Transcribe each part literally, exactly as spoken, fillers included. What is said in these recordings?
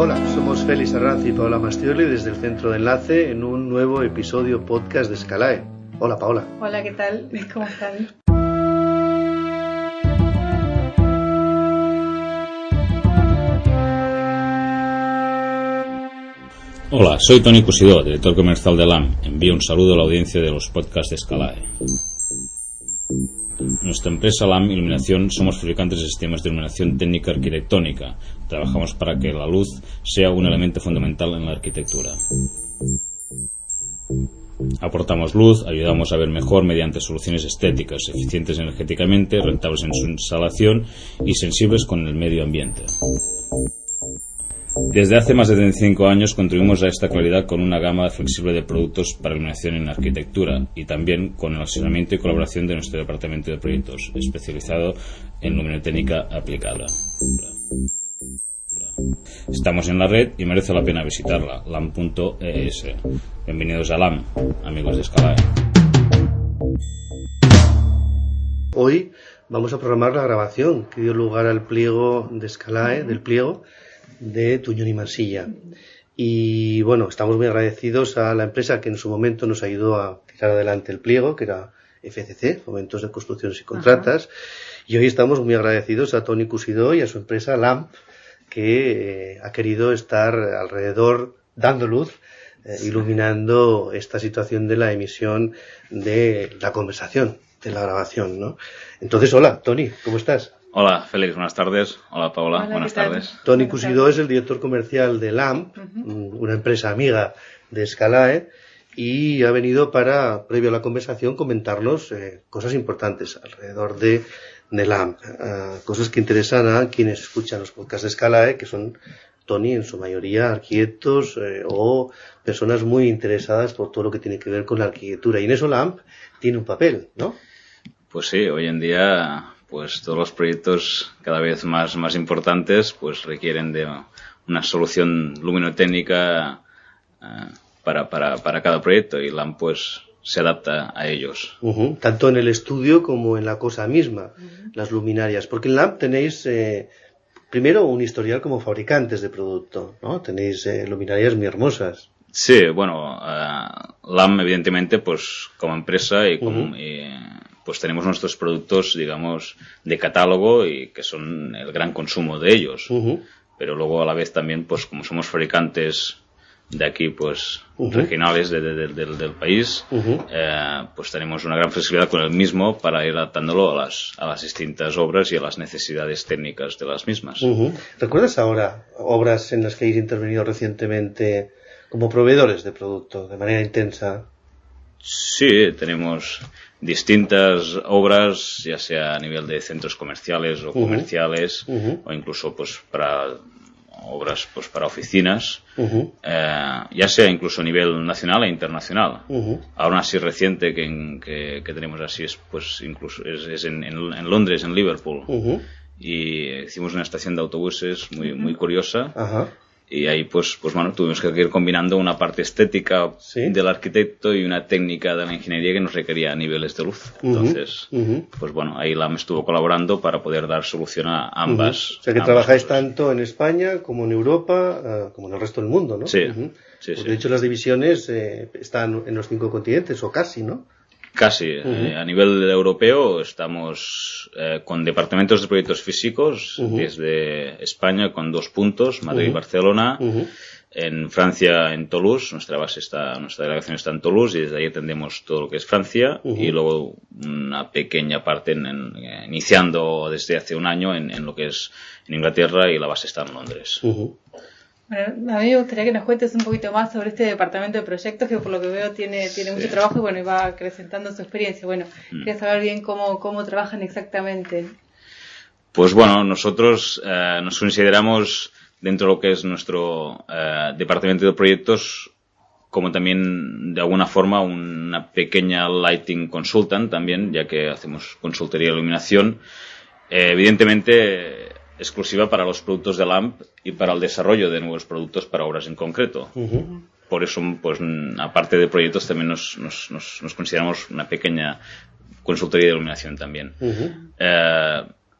Hola, somos Félix Arranz y Paola Mastioli desde el Centro de Enlace en un nuevo episodio podcast de Scalae. Hola, Paola. Hola, ¿qué tal? ¿Cómo están? Hola, soy Toni Cusidó, director comercial de L A M. Envío un saludo a la audiencia de los podcasts de Scalae. Nuestra empresa L A M Iluminación somos fabricantes de sistemas de iluminación técnica arquitectónica. Trabajamos para que la luz sea un elemento fundamental en la arquitectura. Aportamos luz, ayudamos a ver mejor mediante soluciones estéticas, eficientes energéticamente, rentables en su instalación y sensibles con el medio ambiente. Desde hace más de treinta y cinco años contribuimos a esta claridad con una gama flexible de productos para iluminación en arquitectura y también con el asesoramiento y colaboración de nuestro departamento de proyectos, especializado en luminotécnica aplicada. Estamos en la red y merece la pena visitarla, lam punto es. Bienvenidos a L A M, amigos de Scalae. Hoy vamos a programar la grabación que dio lugar al pliego de Scalae, del pliego de Tuñón y Mansilla. Y bueno, estamos muy agradecidos a la empresa que en su momento nos ayudó a tirar adelante el pliego, que era F C C, Fomentos de Construcciones y Contratas. Ajá. Y hoy estamos muy agradecidos a Toni Cusidó y a su empresa L A M, que eh, ha querido estar alrededor dando luz, eh, iluminando esta situación de la emisión de la conversación, de la grabación, ¿no? Entonces, hola, Toni, ¿cómo estás? Hola, Félix, buenas tardes. Hola, Paola, Hola, buenas tardes. Toni Cusidó es el director comercial de L A M, uh-huh. una empresa amiga de Scalae, y ha venido para, previo a la conversación, comentarnos eh, cosas importantes alrededor de, de L A M, uh, cosas que interesan a quienes escuchan los podcasts de Scalae, que son, Toni, en su mayoría arquitectos eh, o personas muy interesadas por todo lo que tiene que ver con la arquitectura. Y en eso L A M tiene un papel, ¿no? Pues sí, hoy en día, pues todos los proyectos cada vez más, más importantes, pues requieren de una solución luminotécnica uh, para, para, para cada proyecto, y L A M pues se adapta a ellos. Uh-huh. Tanto en el estudio como en la cosa misma, uh-huh. las luminarias. Porque en L A M tenéis, eh, primero, un historial como fabricantes de producto, ¿no? Tenéis eh, luminarias muy hermosas. Sí, bueno, uh, L A M evidentemente, pues como empresa y como... Uh-huh. y, pues tenemos nuestros productos, digamos, de catálogo y que son el gran consumo de ellos. Uh-huh. Pero luego a la vez también, pues como somos fabricantes de aquí, pues uh-huh. regionales de, de, de, del, del país, uh-huh. eh, pues tenemos una gran flexibilidad con el mismo para ir adaptándolo a las, a las distintas obras y a las necesidades técnicas de las mismas. Uh-huh. ¿Recuerdas ahora obras en las que habéis intervenido recientemente como proveedores de producto de manera intensa? Sí, tenemos distintas obras, ya sea a nivel de centros comerciales o uh-huh. comerciales, uh-huh. o incluso pues para obras pues para oficinas, uh-huh. eh, ya sea incluso a nivel nacional e internacional. Uh-huh. Ahora así reciente que, que, que tenemos así es pues incluso es, es en, en, en Londres, en Liverpool, uh-huh. y hicimos una estación de autobuses muy muy curiosa. Uh-huh. Y ahí, pues, pues bueno, tuvimos que ir combinando una parte estética ¿sí? del arquitecto y una técnica de la ingeniería que nos requería niveles de luz. Entonces, uh-huh. pues bueno, ahí L A M estuvo colaborando para poder dar solución a ambas. Uh-huh. O sea, que trabajáis cosas. Tanto en España como en Europa, uh, como en el resto del mundo, ¿no? Sí, uh-huh. sí, Porque sí. De hecho, las divisiones eh, están en los cinco continentes, o casi, ¿no? Casi. Uh-huh. Eh, a nivel europeo estamos eh, con departamentos de proyectos físicos uh-huh. desde España con dos puntos, Madrid uh-huh. y Barcelona. Uh-huh. En Francia, en Toulouse, nuestra base está, nuestra delegación está en Toulouse y desde ahí atendemos todo lo que es Francia uh-huh. y luego una pequeña parte en, en, iniciando desde hace un año en, en lo que es en Inglaterra, y la base está en Londres. Uh-huh. Bueno, a mí me gustaría que nos cuentes un poquito más sobre este departamento de proyectos, que por lo que veo tiene, tiene mucho sí. trabajo y bueno, y va acrecentando su experiencia. Bueno, mm. quería saber bien cómo, cómo trabajan exactamente. Pues bueno, nosotros eh, nos consideramos dentro de lo que es nuestro eh, departamento de proyectos como también de alguna forma una pequeña lighting consultant también, ya que hacemos consultoría de iluminación. Eh, evidentemente exclusiva para los productos de L A M y para el desarrollo de nuevos productos para obras en concreto. Uh-huh. Por eso, pues, aparte de proyectos, también nos, nos, nos, nos consideramos una pequeña consultoría de iluminación también. Uh-huh. Eh,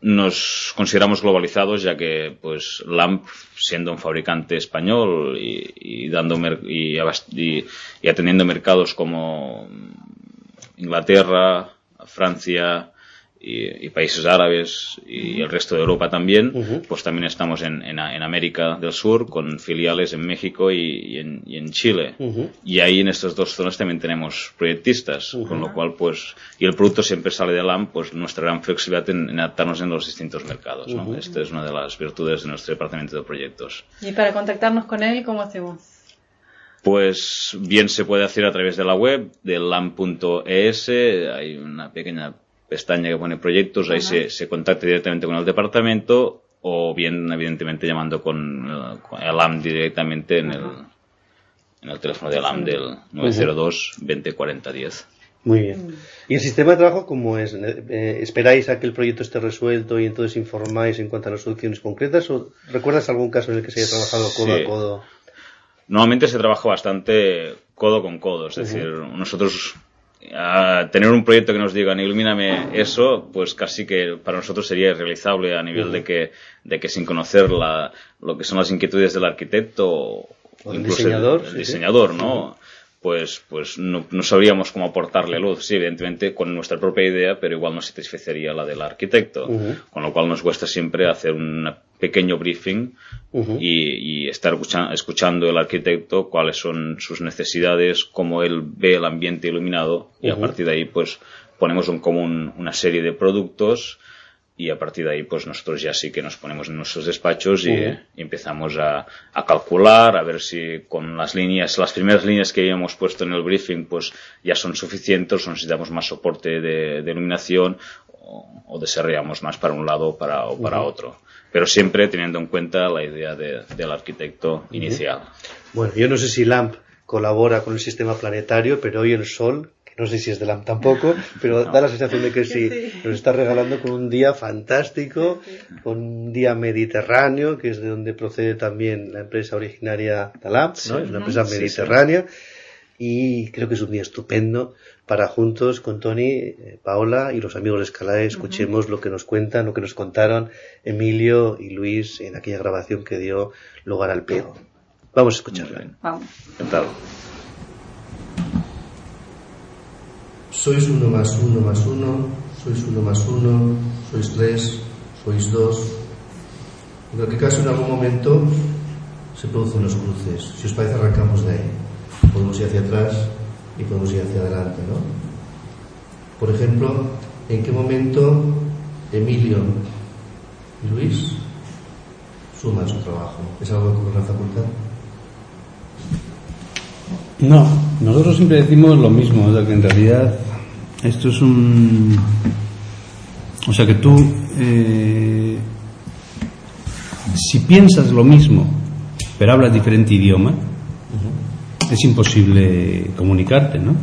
nos consideramos globalizados, ya que pues LAMP, siendo un fabricante español y, y dando y, y, y atendiendo mercados como Inglaterra, Francia y, y países árabes y el resto de Europa también, uh-huh. pues también estamos en, en, en América del Sur con filiales en México y, y, en, y en Chile. Uh-huh. Y ahí en estas dos zonas también tenemos proyectistas, uh-huh. con lo cual pues, y el producto siempre sale de LAMP, pues nuestra gran flexibilidad en, en adaptarnos en los distintos mercados, ¿no? Uh-huh. Esta es una de las virtudes de nuestro departamento de proyectos. Y para contactarnos con él, ¿cómo hacemos? Pues bien se puede hacer a través de la web de lamp punto es, hay una pequeña pestaña que pone proyectos, ahí se, se contacta directamente con el departamento o bien evidentemente llamando con, con el LAMP directamente en el, en el teléfono de LAMP del nueve cero dos, veinte cuarenta diez. Muy bien. ¿Y el sistema de trabajo cómo es? Eh, ¿Esperáis a que el proyecto esté resuelto y entonces informáis en cuanto a las soluciones concretas o recuerdas algún caso en el que se haya trabajado codo sí. a codo? Normalmente se trabaja bastante codo con codo, es uh-huh. decir, nosotros a tener un proyecto que nos digan ilumíname eso, pues casi que para nosotros sería irrealizable a nivel uh-huh. de que de que sin conocer la, lo que son las inquietudes del arquitecto o, o incluso diseñador, el, el sí, diseñador, sí. ¿no? Uh-huh. Pues pues no, no sabríamos cómo aportarle luz, sí, evidentemente con nuestra propia idea, pero igual no satisfacería la del arquitecto, uh-huh. con lo cual nos cuesta siempre hacer un pequeño briefing uh-huh. y, y estar escuchando, escuchando el arquitecto cuáles son sus necesidades, cómo él ve el ambiente iluminado y uh-huh. a partir de ahí pues ponemos en común una serie de productos y a partir de ahí pues nosotros ya sí que nos ponemos en nuestros despachos y, uh-huh. y empezamos a, a calcular, a ver si con las líneas, las primeras líneas que habíamos puesto en el briefing pues ya son suficientes o necesitamos más soporte de, de iluminación o, o desarrollamos más para un lado para, o para uh-huh. otro. Pero siempre teniendo en cuenta la idea de, del arquitecto uh-huh. inicial. Bueno, yo no sé si LAMP colabora con el sistema planetario, pero hoy el Sol, no sé si es de LAMP tampoco, pero no. da la sensación de que sí, sí, nos está regalando con un día fantástico, sí, sí. con un día mediterráneo, que es de donde procede también la empresa originaria de LAMP, ¿no? Sí, es una empresa sí, mediterránea, sí. y creo que es un día estupendo para juntos con Tony, eh, Paola y los amigos de Scalae escuchemos uh-huh. lo que nos cuentan, lo que nos contaron Emilio y Luis en aquella grabación que dio lugar al pliego. Vamos a escucharla. Vamos. Encantado. Sois uno más uno más uno, sois uno más uno, sois tres, sois dos. En cualquier caso, en algún momento se producen los cruces. Si os parece, arrancamos de ahí. Podemos ir hacia atrás y podemos ir hacia adelante, ¿no? Por ejemplo, ¿en qué momento Emilio y Luis suman su trabajo? ¿Es algo que ocurre en la facultad? No, nosotros siempre decimos lo mismo, o sea que en realidad esto es un... O sea que tú, eh, si piensas lo mismo, pero hablas diferente idioma, uh-huh. es imposible comunicarte, ¿no?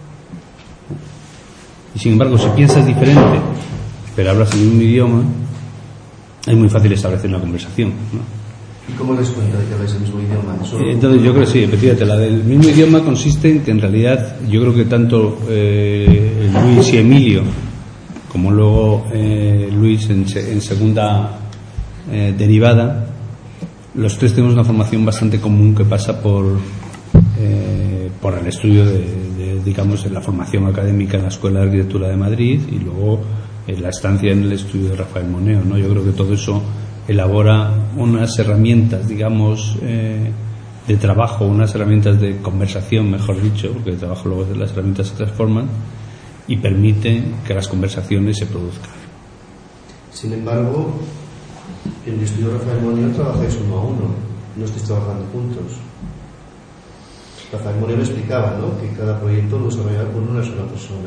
Y sin embargo, si piensas diferente, pero hablas el mismo idioma, es muy fácil establecer una conversación, ¿no? ¿Y cómo les cuenta de que habláis el mismo idioma? Entonces yo creo que sí, efectivamente, la del mismo idioma consiste en que en realidad yo creo que tanto eh, Luis y Emilio, como luego eh, Luis en, en segunda eh, derivada, los tres tenemos una formación bastante común que pasa por eh, por el estudio de, de, digamos, en la formación académica en la Escuela de Arquitectura de Madrid y luego en la estancia en el estudio de Rafael Moneo, ¿no? Yo creo que todo eso elabora unas herramientas, digamos, eh, de trabajo, unas herramientas de conversación, mejor dicho, porque el trabajo luego las herramientas se transforman y permiten que las conversaciones se produzcan. Sin embargo, en el estudio de Rafael Moneo trabajáis uno a uno, no estáis trabajando juntos. Rafael Moneo me explicaba, ¿no?, que cada proyecto lo desarrollaba con una sola persona.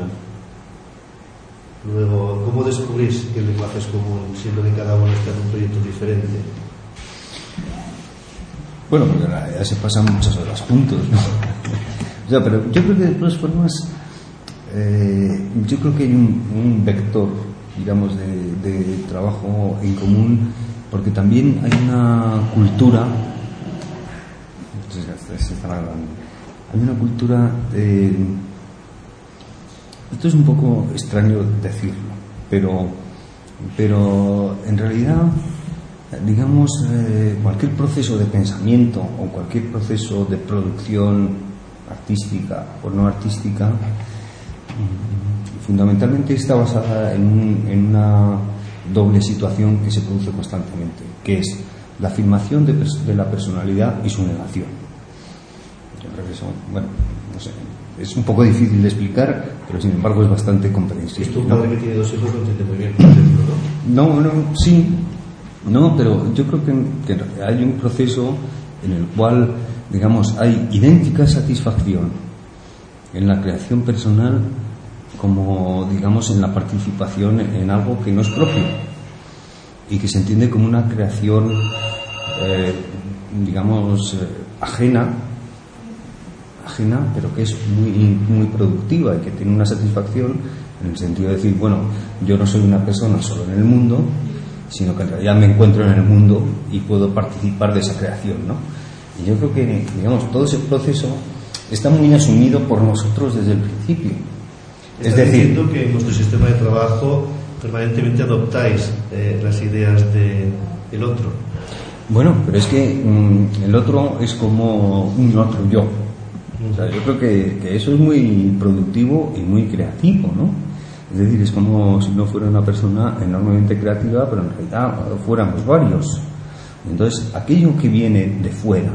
Luego, ¿cómo descubrís que el lenguaje es común, siendo que cada uno está en un proyecto diferente? Bueno, porque en realidad se pasan muchas horas juntos, ¿no? O sea, pero yo creo que de todas formas, eh, yo creo que hay un, un vector, digamos, de, de trabajo en común, porque también hay una cultura, se están hablando, hay una cultura de... Esto es un poco extraño decirlo, pero pero en realidad, digamos, eh, cualquier proceso de pensamiento o cualquier proceso de producción artística o no artística, fundamentalmente está basada en, un, en una doble situación que se produce constantemente, que es la afirmación de, de la personalidad y su negación. Yo creo que eso, bueno, no sé, es un poco difícil de explicar, pero sin embargo es bastante comprensible. Esto un padre que tiene dos hijos lo entiende muy bien, por ejemplo, ¿no? No, no, sí, no, pero yo creo que, que hay un proceso en el cual, digamos, hay idéntica satisfacción en la creación personal como, digamos, en la participación en algo que no es propio y que se entiende como una creación, eh, digamos, eh, ajena, ajena, pero que es muy, muy productiva y que tiene una satisfacción en el sentido de decir, bueno, yo no soy una persona solo en el mundo, sino que en realidad me encuentro en el mundo y puedo participar de esa creación, ¿no? Y yo creo que, digamos, todo ese proceso está muy asumido por nosotros desde el principio. Es decir, diciendo que en vuestro sistema de trabajo permanentemente adoptáis eh, las ideas de, del otro. Bueno, pero es que mm, el otro es como un otro yo. O sea, yo creo que, que eso es muy productivo y muy creativo, ¿no? Es decir, es como si no fuera una persona enormemente creativa, pero en realidad fuéramos varios. Entonces, aquello que viene de fuera,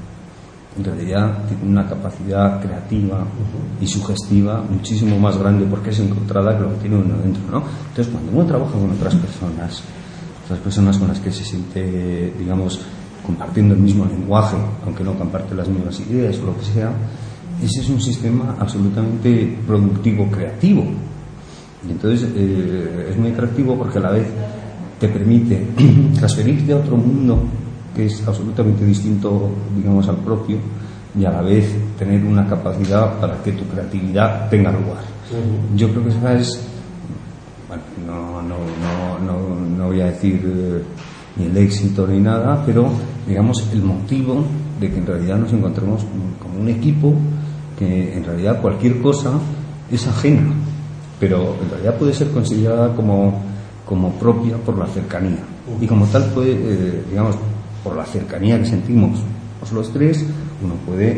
en realidad tiene una capacidad creativa y sugestiva muchísimo más grande porque es encontrada que lo que tiene uno dentro, ¿no? Entonces, cuando uno trabaja con otras personas, otras personas con las que se siente, digamos, compartiendo el mismo lenguaje, aunque no comparte las mismas ideas o lo que sea, ese es un sistema absolutamente productivo, creativo. Y entonces eh, es muy atractivo porque a la vez te permite transferirte a otro mundo que es absolutamente distinto, digamos, al propio, y a la vez tener una capacidad para que tu creatividad tenga lugar. Uh-huh. Yo creo que esa es, bueno, no, no, no, no, no voy a decir eh, ni el éxito ni nada, pero digamos el motivo de que en realidad nos encontremos como un equipo que en realidad cualquier cosa es ajena, pero en realidad puede ser considerada como, como propia por la cercanía, y como tal puede, eh, digamos, por la cercanía que sentimos los tres, uno puede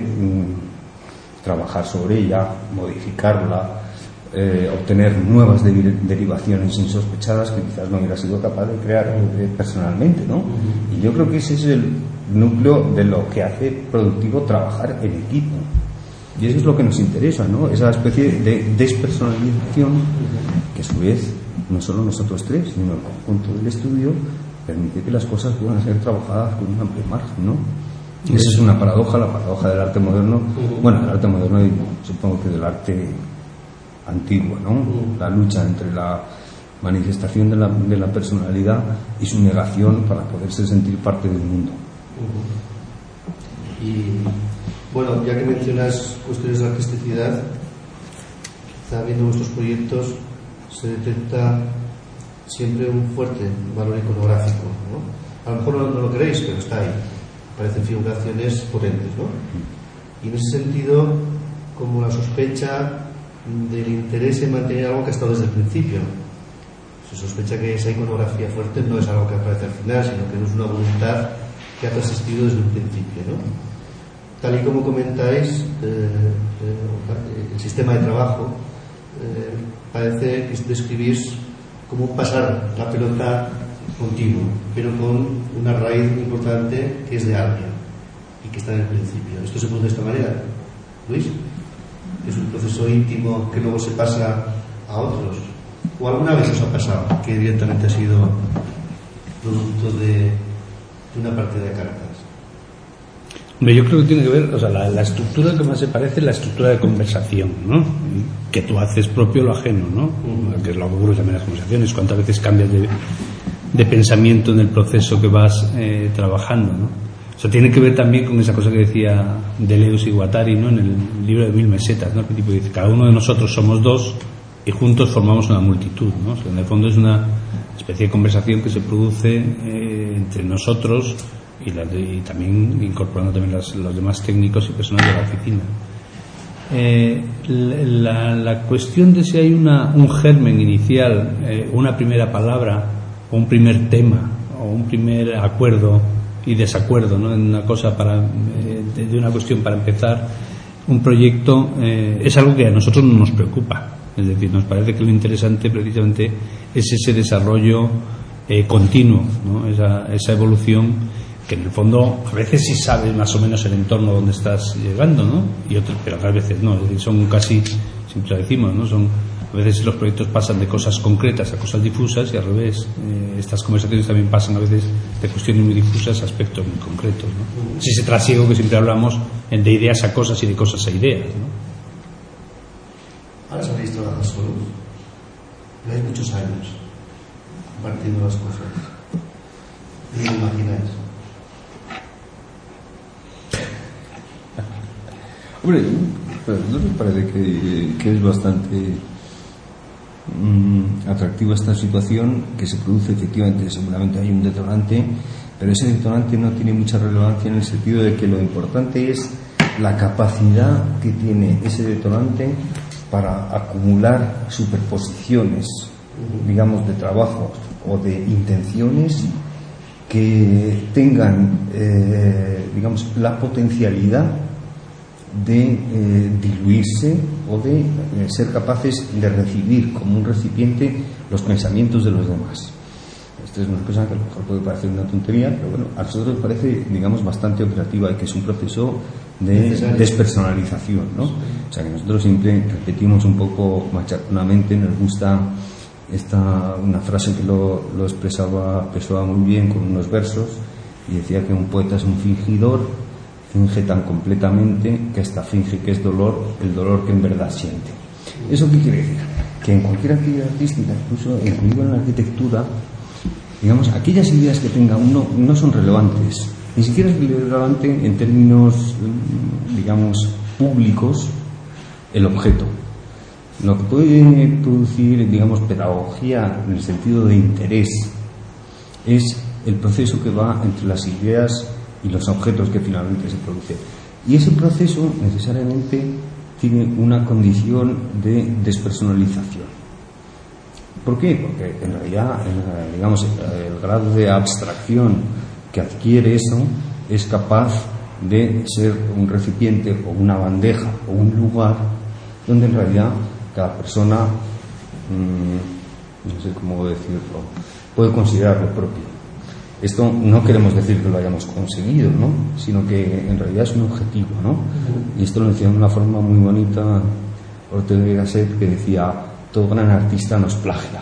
mm, trabajar sobre ella, modificarla, eh, obtener nuevas de- derivaciones insospechadas que quizás no hubiera sido capaz de crear eh, personalmente, ¿no? Y yo creo que ese es el núcleo de lo que hace productivo trabajar en equipo. Y eso es lo que nos interesa, ¿no? Esa especie de despersonalización que a su vez no solo nosotros tres, sino el conjunto del estudio permite que las cosas puedan ser trabajadas con un amplio margen, ¿no? Y esa es una paradoja, la paradoja del arte moderno, bueno, del arte moderno y supongo que del arte antiguo, ¿no? La lucha entre la manifestación de la, de la personalidad y su negación para poderse sentir parte del mundo. Y bueno, ya que mencionas cuestiones de artisticidad, quizá viendo vuestros proyectos se detecta siempre un fuerte valor iconográfico, ¿no? A lo mejor no, no lo queréis, pero está ahí. Parecen figuraciones potentes, ¿no? Y en ese sentido, como la sospecha del interés en mantener algo que ha estado desde el principio. Se sospecha que esa iconografía fuerte no es algo que aparece al final, sino que no es una voluntad que ha persistido desde un principio, ¿no? Tal y como comentáis, eh, eh, el sistema de trabajo eh, parece que describís como pasar la pelota continuo, pero con una raíz muy importante que es de alguien y que está en el principio. Esto se produce de esta manera, Luis. Es un proceso íntimo que luego se pasa a otros. ¿O alguna vez os ha pasado que evidentemente ha sido producto de, de una partida de cartas? Hombre, yo creo que tiene que ver, o sea, la, la estructura que más se parece es la estructura de conversación, ¿no? Que tú haces propio lo ajeno, ¿no? Uh-huh. Que es lo que ocurre también en las conversaciones. ¿Cuántas veces cambias de, de pensamiento en el proceso que vas eh, trabajando, ¿no? O sea, tiene que ver también con esa cosa que decía Deleuze y Guattari, ¿no? En el libro de Mil Mesetas, ¿no? Al principio dice, cada uno de nosotros somos dos y juntos formamos una multitud, ¿no? O sea, en el fondo es una especie de conversación que se produce eh, entre nosotros y, la de, y también incorporando también las, los demás técnicos y personas de la oficina. Eh, la, la cuestión de si hay una, un germen inicial, eh, una primera palabra o un primer tema o un primer acuerdo y desacuerdo, ¿no? En una cosa para eh, de, de una cuestión para empezar un proyecto, eh, es algo que a nosotros no nos preocupa. Es decir, nos parece que lo interesante precisamente es ese desarrollo eh, continuo, ¿no? esa, esa evolución que en el fondo a veces sí sabes más o menos el entorno donde estás llegando, ¿no? Y otras, pero otras veces no. Es decir, son casi, siempre decimos, ¿no? Son a veces los proyectos pasan de cosas concretas a cosas difusas y al revés. Eh, estas conversaciones también pasan a veces de cuestiones muy difusas a aspectos muy concretos, ¿no? Es ese trasiego que siempre hablamos de ideas a cosas y de cosas a ideas, ¿no? Ahora sabéis trabajar solos. Lleváis muchos años compartiendo las cosas. ¿Y lo imagináis? Hombre, ¿no me parece que, que es bastante mmm, atractiva esta situación que se produce? Efectivamente, seguramente hay un detonante, pero ese detonante no tiene mucha relevancia en el sentido de que lo importante es la capacidad que tiene ese detonante para acumular superposiciones, digamos, de trabajos o de intenciones que tengan, eh, digamos, la potencialidad de eh, diluirse o de eh, ser capaces de recibir como un recipiente los pensamientos de los demás. Esto es una cosa que a lo mejor puede parecer una tontería, pero bueno, a nosotros nos parece, digamos, bastante operativa y que es un proceso de despersonalización, ¿no? O sea, que nosotros siempre repetimos un poco machaconamente, nos gusta esta, una frase que lo, lo expresaba Pessoa muy bien con unos versos, y decía que un poeta es un fingidor, finge tan completamente que hasta finge que es dolor el dolor que en verdad siente. ¿Eso qué quiere decir? Que en cualquier actividad artística, incluso incluido en la arquitectura, digamos, aquellas ideas que tenga uno no son relevantes, ni siquiera es relevante en términos, digamos, públicos el objeto. Lo que puede producir, digamos, pedagogía en el sentido de interés es el proceso que va entre las ideas y los objetos que finalmente se producen. Y ese proceso necesariamente tiene una condición de despersonalización. ¿Por qué? Porque en realidad, digamos, el grado de abstracción que adquiere eso es capaz de ser un recipiente o una bandeja o un lugar donde en realidad cada persona, mmm, no sé cómo decirlo, puede considerarlo propio. Esto no queremos decir que lo hayamos conseguido, ¿no? Sino que en realidad es un objetivo, ¿no? Y esto lo decía de una forma muy bonita Ortega y Gasset, que decía: todo gran artista nos plagia.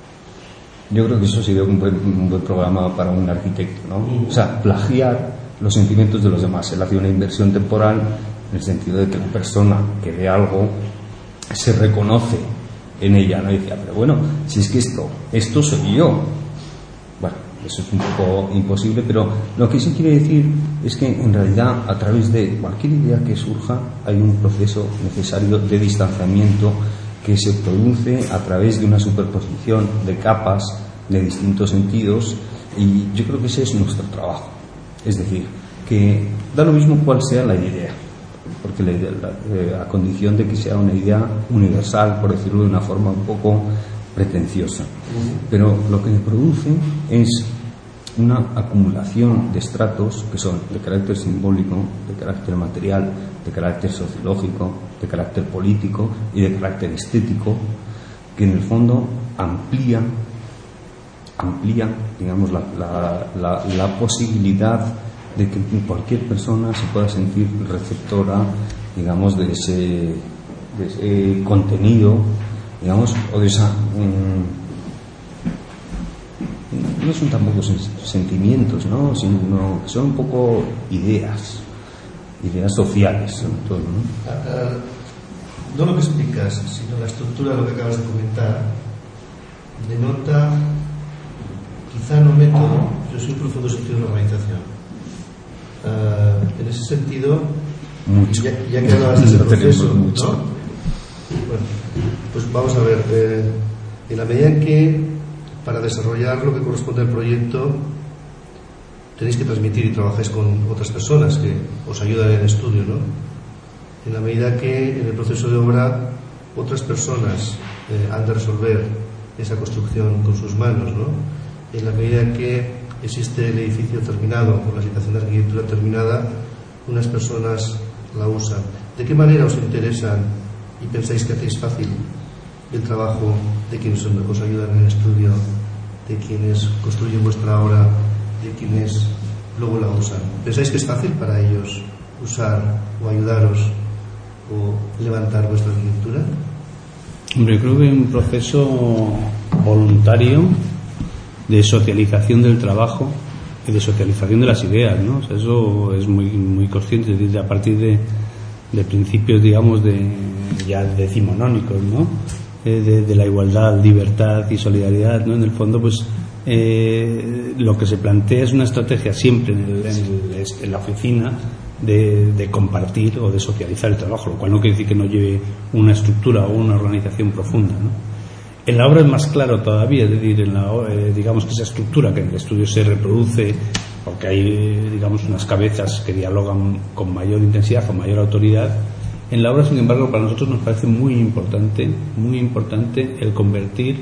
Yo creo que eso sería un buen, un buen programa para un arquitecto, ¿no? O sea, plagiar los sentimientos de los demás. Él hacía una inversión temporal en el sentido de que la persona que ve algo se reconoce en ella, ¿no? Y decía, pero bueno, si es que esto, esto soy yo. Bueno, eso es un poco imposible, pero lo que sí quiere decir es que en realidad a través de cualquier idea que surja hay un proceso necesario de distanciamiento que se produce a través de una superposición de capas de distintos sentidos, y yo creo que ese es nuestro trabajo. Es decir, que da lo mismo cuál sea la idea, porque la idea, la, eh, a condición de que sea una idea universal, por decirlo de una forma un poco pretenciosa, pero lo que se produce es una acumulación de estratos que son de carácter simbólico, de carácter material, de carácter sociológico, de carácter político y de carácter estético, que en el fondo amplían amplían digamos la, la, la, la posibilidad de que cualquier persona se pueda sentir receptora, digamos, de ese, de ese contenido, digamos, o de esa mmm, no son tampoco sentimientos, ¿no? Sino son un poco ideas, ideas sociales, sobre todo, ¿no? Uh, no lo que explicas, sino la estructura de lo que acabas de comentar, denota, quizá no método, yo soy un profundo sentido de la organización. Uh, en ese sentido, mucho. Ya, ya que hablabas de ese proceso, mucho. ¿No? Bueno, pues vamos a ver, eh, en la medida en que para desarrollar lo que corresponde al proyecto tenéis que transmitir y trabajáis con otras personas que os ayudan en el estudio, ¿no? En la medida que en el proceso de obra otras personas eh, han de resolver esa construcción con sus manos, ¿no? en la medida en que existe el edificio terminado o la situación de arquitectura terminada, unas personas la usan. ¿De qué manera os interesan y pensáis que hacéis fácil el trabajo de quienes os ayudan en el estudio, de quienes construyen vuestra obra, de quienes luego la usan? ¿Pensáis que es fácil para ellos usar o ayudaros o levantar vuestra arquitectura? Hombre, creo que es un proceso voluntario de socialización del trabajo y de socialización de las ideas, ¿no? O sea, eso es muy muy consciente, es decir, a partir de, de principios, digamos, de ya decimonónicos, ¿no? Eh, de, de la igualdad, libertad y solidaridad, ¿no? En el fondo, pues eh, lo que se plantea es una estrategia siempre en, el, en, el, en la oficina de, de compartir o de socializar el trabajo, lo cual no quiere decir que no lleve una estructura o una organización profunda, ¿no? En la obra es más claro todavía, es decir, en la, eh, digamos que esa estructura que en el estudio se reproduce porque hay, eh, digamos, unas cabezas que dialogan con mayor intensidad, con mayor autoridad. En la obra, sin embargo, para nosotros nos parece muy importante, muy importante el convertir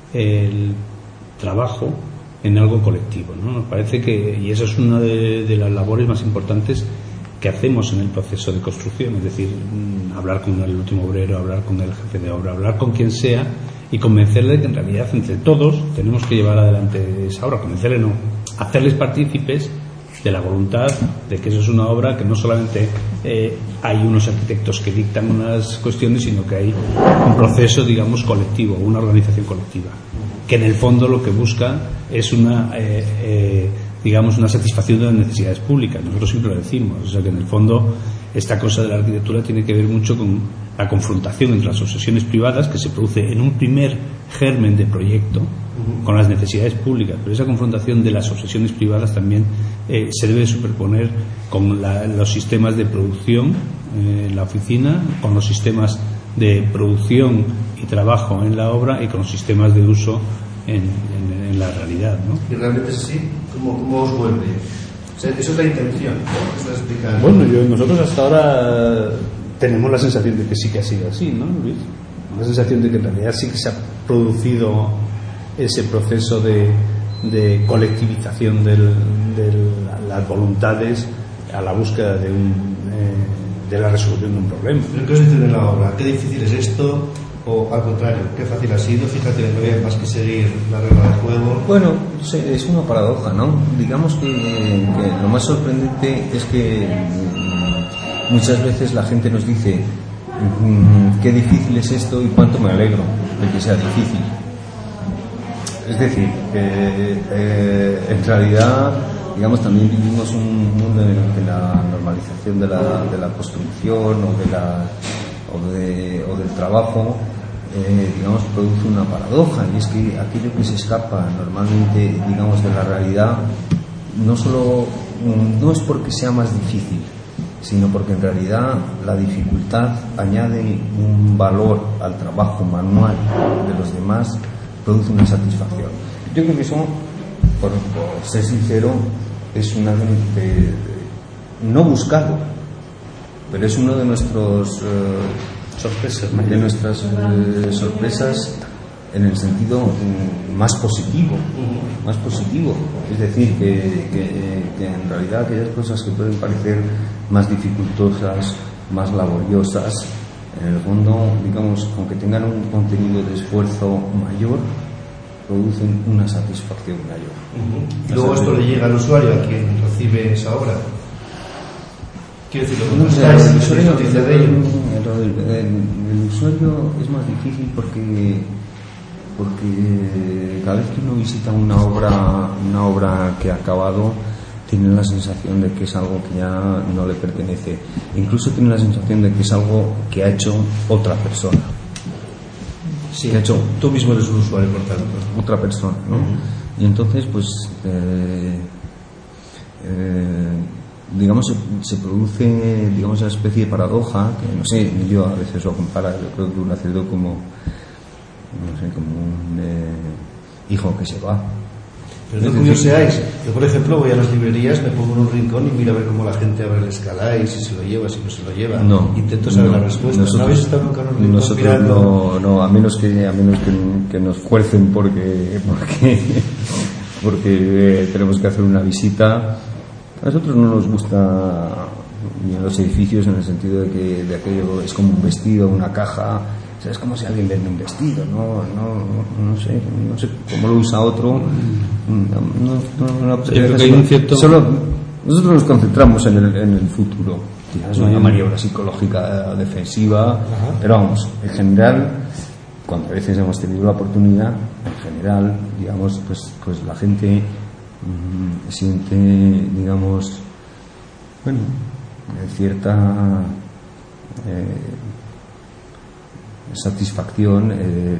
el trabajo en algo colectivo, ¿no? Nos parece que, y eso es una de, de las labores más importantes que hacemos en el proceso de construcción, es decir, hablar con el último obrero, hablar con el jefe de obra, hablar con quien sea y convencerle que en realidad entre todos tenemos que llevar adelante esa obra, convencerle no, hacerles partícipes de la voluntad de que eso es una obra que no solamente eh, hay unos arquitectos que dictan unas cuestiones, sino que hay un proceso, digamos, colectivo, una organización colectiva, que en el fondo lo que busca es una eh, eh, digamos una satisfacción de las necesidades públicas. Nosotros siempre lo decimos, o sea que en el fondo esta cosa de la arquitectura tiene que ver mucho con la confrontación entre las obsesiones privadas que se produce en un primer germen de proyecto con las necesidades públicas, pero esa confrontación de las obsesiones privadas también eh, se debe superponer con la, los sistemas de producción eh, en la oficina, con los sistemas de producción y trabajo en la obra y con los sistemas de uso en, en, en la realidad, ¿no? ¿Y realmente es así? ¿Cómo, cómo os vuelve? O sea, eso es la intención, ¿no? Eso explica... Bueno, yo, nosotros hasta ahora tenemos la sensación de que sí que ha sido así, ¿no, Luis? La sensación de que en realidad sí que se ha producido ese proceso de, de colectivización del, de las voluntades a la búsqueda de, un, eh, de la resolución de un problema. ¿Pero qué os dice de la obra? ¿Qué difícil es esto? ¿O al contrario, qué fácil ha sido? Fíjate, no había más que seguir la regla de juego. Bueno, es una paradoja, ¿no? Digamos que, que lo más sorprendente es que muchas veces la gente nos dice qué difícil es esto y cuánto me alegro de que sea difícil. Es decir, eh, eh, en realidad, digamos, también vivimos un mundo en el que la normalización de la, de la construcción o, de la, o, de, o del trabajo, eh, digamos, produce una paradoja, y es que aquello que se escapa normalmente, digamos, de la realidad, no solo, no es porque sea más difícil, sino porque en realidad la dificultad añade un valor al trabajo manual de los demás, produce una satisfacción. Yo creo que eso, por, por ser sincero, es una de, de, no buscado, pero es uno de nuestros eh, sorpresas, de nuestras eh, sorpresas en el sentido mm, más positivo, más positivo. Es decir, que, que, que en realidad aquellas cosas que pueden parecer más dificultosas, más laboriosas, en el fondo, digamos, aunque tengan un contenido de esfuerzo mayor, producen una satisfacción mayor. Uh-huh. Y luego esto le llega al usuario, a quien recibe esa obra. Quiero decir, lo que no sé, el usuario, noticia de ello. El, el, el usuario es más difícil porque porque cada vez que uno visita una obra, una obra que ha acabado, tiene la sensación de que es algo que ya no le pertenece. Incluso tiene la sensación de que es algo que ha hecho otra persona. Sí, ha hecho, tú mismo eres un usuario, por tanto. Otra persona, ¿no? Uh-huh. Y entonces, pues, eh, eh, digamos, se, se produce, digamos, una especie de paradoja, que no sé, yo a veces lo compara, yo creo que uno hace como, no sé, como un eh, hijo que se va. Pero no curioseáis. Yo, por ejemplo, voy a las librerías, me pongo en un rincón y miro a ver cómo la gente abre el Escalay, si se lo lleva, si no se lo lleva. No, intento saber no, la respuesta. Nosotros, ¿No habéis estado nunca en un rincón nosotros mirando? no, no, a menos que a menos que, que nos fuercen porque porque porque eh, tenemos que hacer una visita. A nosotros no nos gusta ni los edificios en el sentido de que de aquello es como un vestido, una caja. O sea, es como si alguien vende un vestido, no, no, no sé, no sé cómo lo usa otro. No, no, no, no, Yo creo que hay un cierto... Solo nosotros nos concentramos en el, en el futuro. Es una maniobra psicológica defensiva. Ajá. Pero vamos, en general, cuando a veces hemos tenido la oportunidad, en general, digamos, pues, pues la gente mmm, siente, digamos, bueno, cierta eh, satisfacción eh,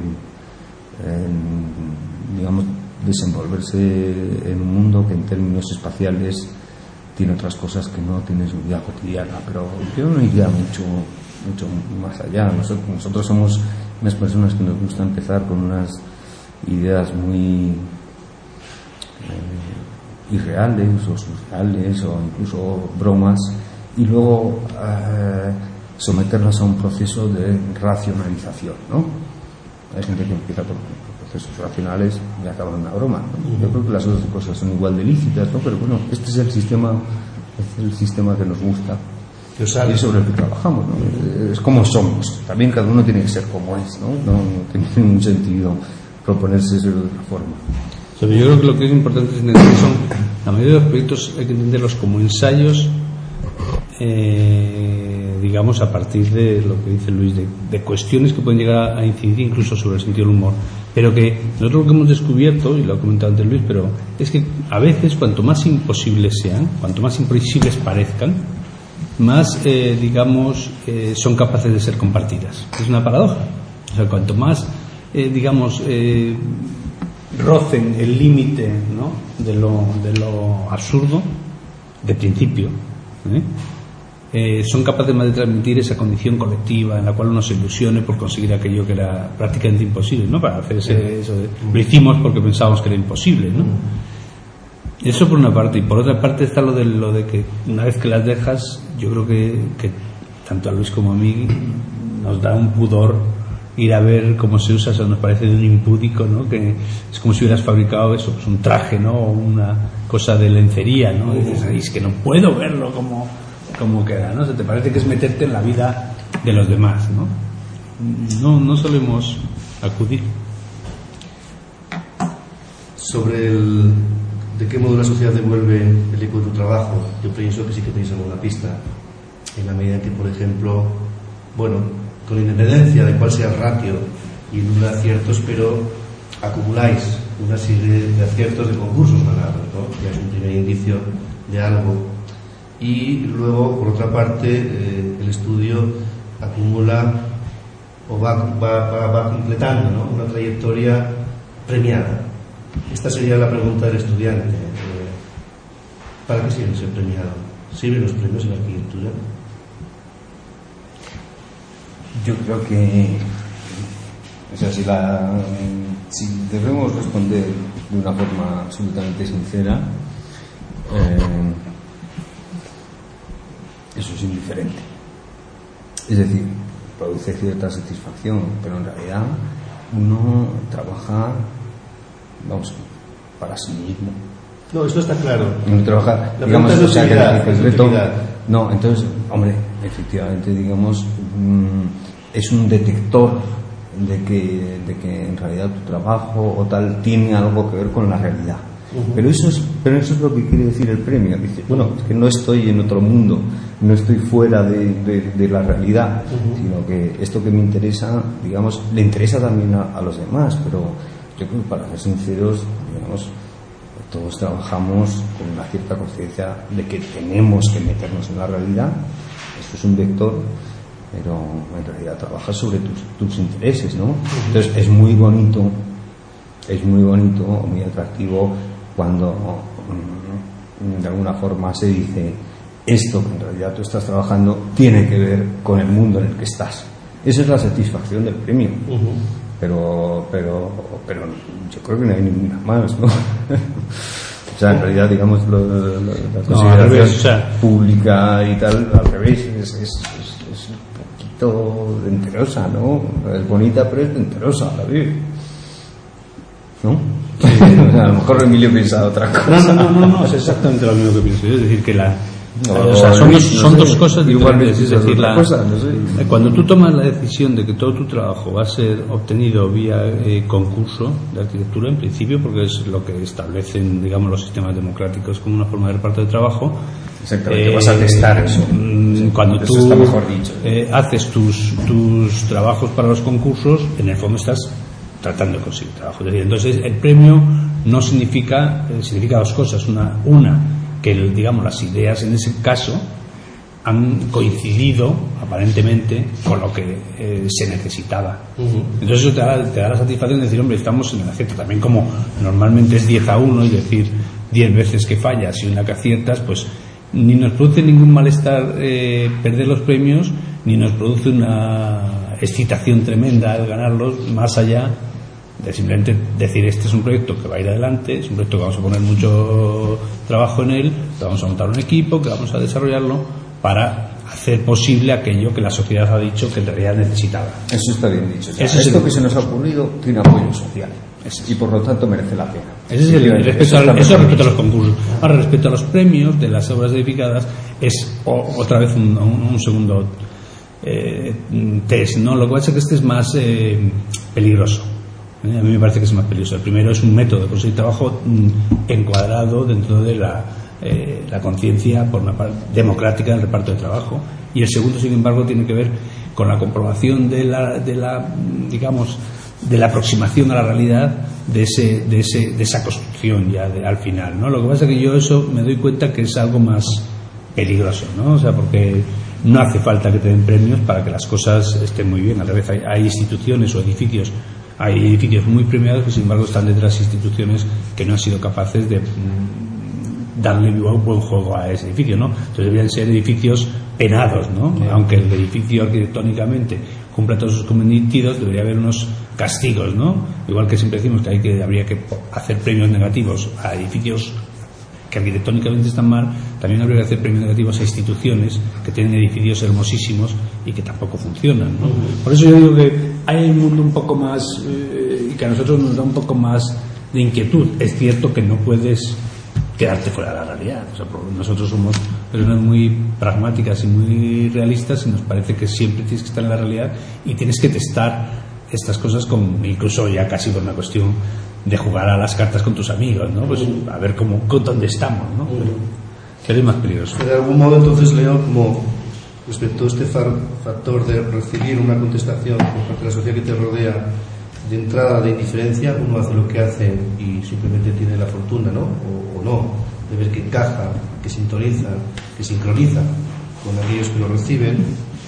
en, digamos, desenvolverse en un mundo que en términos espaciales tiene otras cosas que no tiene su vida cotidiana. Pero yo no iría mucho mucho más allá. Nosotros, nosotros somos unas personas que nos gusta empezar con unas ideas muy eh, irreales o surreales o incluso bromas, y luego eh, someterlas a un proceso de racionalización, ¿no? Hay gente que empieza por procesos racionales y acaba en una broma, ¿no? Yo creo que las dos cosas son igual de lícitas, ¿no? Pero bueno, este es el sistema, este es el sistema que nos gusta y es sobre el que trabajamos, ¿no? Es como somos. También cada uno tiene que ser como es, ¿no? No, no tiene ningún sentido proponerse eso de otra forma. Pero yo creo que lo que es importante es entender que son, la mayoría de los proyectos hay que entenderlos como ensayos, eh, digamos, a partir de lo que dice Luis, de, de cuestiones que pueden llegar a incidir incluso sobre el sentido del humor. Pero que nosotros lo que hemos descubierto, y lo ha comentado antes Luis, pero es que a veces cuanto más imposibles sean, cuanto más imposibles parezcan, más, eh, digamos, eh, son capaces de ser compartidas. Es una paradoja. O sea, cuanto más, eh, digamos, eh, rocen el límite, ¿no?, de lo, de lo absurdo, de principio, ¿eh? Eh, son capaces más de transmitir esa condición colectiva en la cual uno se ilusione por conseguir aquello que era prácticamente imposible, ¿no? Para hacer ese, eso de, lo hicimos porque pensábamos que era imposible, ¿no? Eso por una parte. Y por otra parte está lo de, lo de que una vez que las dejas, yo creo que, que tanto a Luis como a mí nos da un pudor ir a ver cómo se usa. Eso nos parece de un impúdico, ¿no? Que es como si hubieras fabricado eso, pues un traje, ¿no? O una cosa de lencería, ¿no? Y dices, ay, es que no puedo verlo como, como queda, ¿no? O sea, te parece que es meterte en la vida de los demás, ¿no? No, no solemos acudir. Sobre el de qué modo la sociedad devuelve el eco de tu trabajo, yo pienso que sí que tenéis alguna pista, en la medida en que, por ejemplo, bueno, con independencia de cuál sea el ratio y el número de aciertos, pero acumuláis una serie de aciertos de concursos ganados, ¿no? Ya es un primer indicio de algo. Y luego, por otra parte, eh, el estudio acumula o va, va, va, va completando, ¿no?, una trayectoria premiada. Esta sería la pregunta del estudiante. Eh, ¿Para qué sirve ser premiado? ¿Sirven los premios en la arquitectura? Yo creo que, o sea, si, la, si debemos responder de una forma absolutamente sincera, eh, eso es indiferente. Es decir, produce cierta satisfacción, pero en realidad uno trabaja, vamos, para sí mismo. No, esto está claro. No trabaja, la digamos, pregunta o sea, es que el reto, utilidad. no, entonces, hombre, efectivamente, digamos, mmm, es un detector de que, de que en realidad tu trabajo o tal tiene algo que ver con la realidad. Uh-huh. Pero eso es, pero eso es lo que quiere decir el premio. Dice, bueno, es que no estoy en otro mundo, no estoy fuera de, de, de la realidad, uh-huh, sino que esto que me interesa, digamos, le interesa también a, a los demás. Pero yo creo que, para ser sinceros, digamos, todos trabajamos con una cierta conciencia de que tenemos que meternos en la realidad. Esto es un vector, pero en realidad trabajas sobre tus, tus intereses, ¿no? Entonces es muy bonito, es muy bonito, muy atractivo cuando de alguna forma se dice, esto que en realidad tú estás trabajando tiene que ver con el mundo en el que estás. Esa es la satisfacción del premio. Uh-huh. Pero, pero, pero yo creo que no hay ninguna más, ¿no? O sea, en realidad, digamos, lo, lo, lo, la consideración no, revés, o sea, pública y tal, al revés, es, es, es, es un poquito enterosa, ¿no? Es bonita, pero es enterosa a la vez. ¿no? Sí, a lo mejor Emilio piensa otra cosa. No, no, no, no, no, es exactamente lo mismo que pienso yo. Es decir, que la. No, o sea, son, no dos, sé, son dos cosas diferentes. Es decir, la, cosa, no sé. cuando tú tomas la decisión de que todo tu trabajo va a ser obtenido vía eh, concurso de arquitectura, en principio, porque es lo que establecen, digamos, los sistemas democráticos como una forma de reparto de trabajo. Exactamente, eh, vas a testar eso. Cuando eso tú está mejor dicho. Eh, haces tus, tus trabajos para los concursos, en el fondo estás tratando de conseguir trabajo. Es decir, entonces el premio no significa, eh, significa dos cosas. Una, una que digamos las ideas en ese caso han coincidido aparentemente con lo que eh, se necesitaba. Uh-huh. Entonces eso te da, te da la satisfacción de decir, hombre, estamos en el acierto. También como normalmente es diez a uno, es decir, diez veces que fallas y una que aciertas, pues ni nos produce ningún malestar eh, perder los premios, ni nos produce una excitación tremenda el ganarlos, más allá de simplemente decir, este es un proyecto que va a ir adelante, es un proyecto que vamos a poner mucho trabajo en él, que vamos a montar un equipo, que vamos a desarrollarlo para hacer posible aquello que la sociedad ha dicho que en realidad necesitaba. Eso está bien dicho. O sea, Eso esto es que se nos ha ocurrido tiene apoyo social y por lo tanto merece la pena. Ese es el, el respecto, a, eso respecto a los concursos. Ahora, respecto a los premios de las obras edificadas, es o, otra vez un, un, un segundo eh, test, ¿no? Lo que pasa es que este es más eh, peligroso. ¿eh? A mí me parece que es más peligroso. El primero es un método de conseguir trabajo mm, encuadrado dentro de la, eh, la conciencia por una parte democrática del reparto de trabajo. Y el segundo, sin embargo, tiene que ver con la comprobación de la, de la digamos, de la aproximación a la realidad de ese de ese de esa construcción ya de, al final, ¿no? Lo que pasa es que yo eso me doy cuenta que es algo más peligroso, ¿no? O sea, porque no hace falta que te den premios para que las cosas estén muy bien. Al revés, hay, hay instituciones o edificios, hay edificios muy premiados que sin embargo están detrás de instituciones que no han sido capaces de mm, darle un buen juego a ese edificio, ¿no? Entonces deberían ser edificios penados, ¿no? Sí. Aunque el edificio arquitectónicamente cumpla todos sus cometidos, debería haber unos castigos, ¿no? Igual que siempre decimos que hay que habría que hacer premios negativos a edificios que arquitectónicamente están mal, también habría que hacer premios negativos a instituciones que tienen edificios hermosísimos y que tampoco funcionan, ¿no? Por eso yo digo que hay un mundo un poco más eh, y que a nosotros nos da un poco más de inquietud. Es cierto que no puedes quedarte fuera de la realidad. O sea, nosotros somos personas muy pragmáticas y muy realistas y nos parece que siempre tienes que estar en la realidad y tienes que testar estas cosas con, incluso ya casi por una cuestión de jugar a las cartas con tus amigos, ¿no? Pues a ver cómo, con dónde estamos, ¿no? Pero, pero es más peligroso. De algún modo entonces leo como respecto a este factor de recibir una contestación por parte de la sociedad que te rodea de entrada de indiferencia, uno hace lo que hace y simplemente tiene la fortuna, ¿no? O, o no, de ver que encaja, que sintoniza, que sincroniza con aquellos que lo reciben.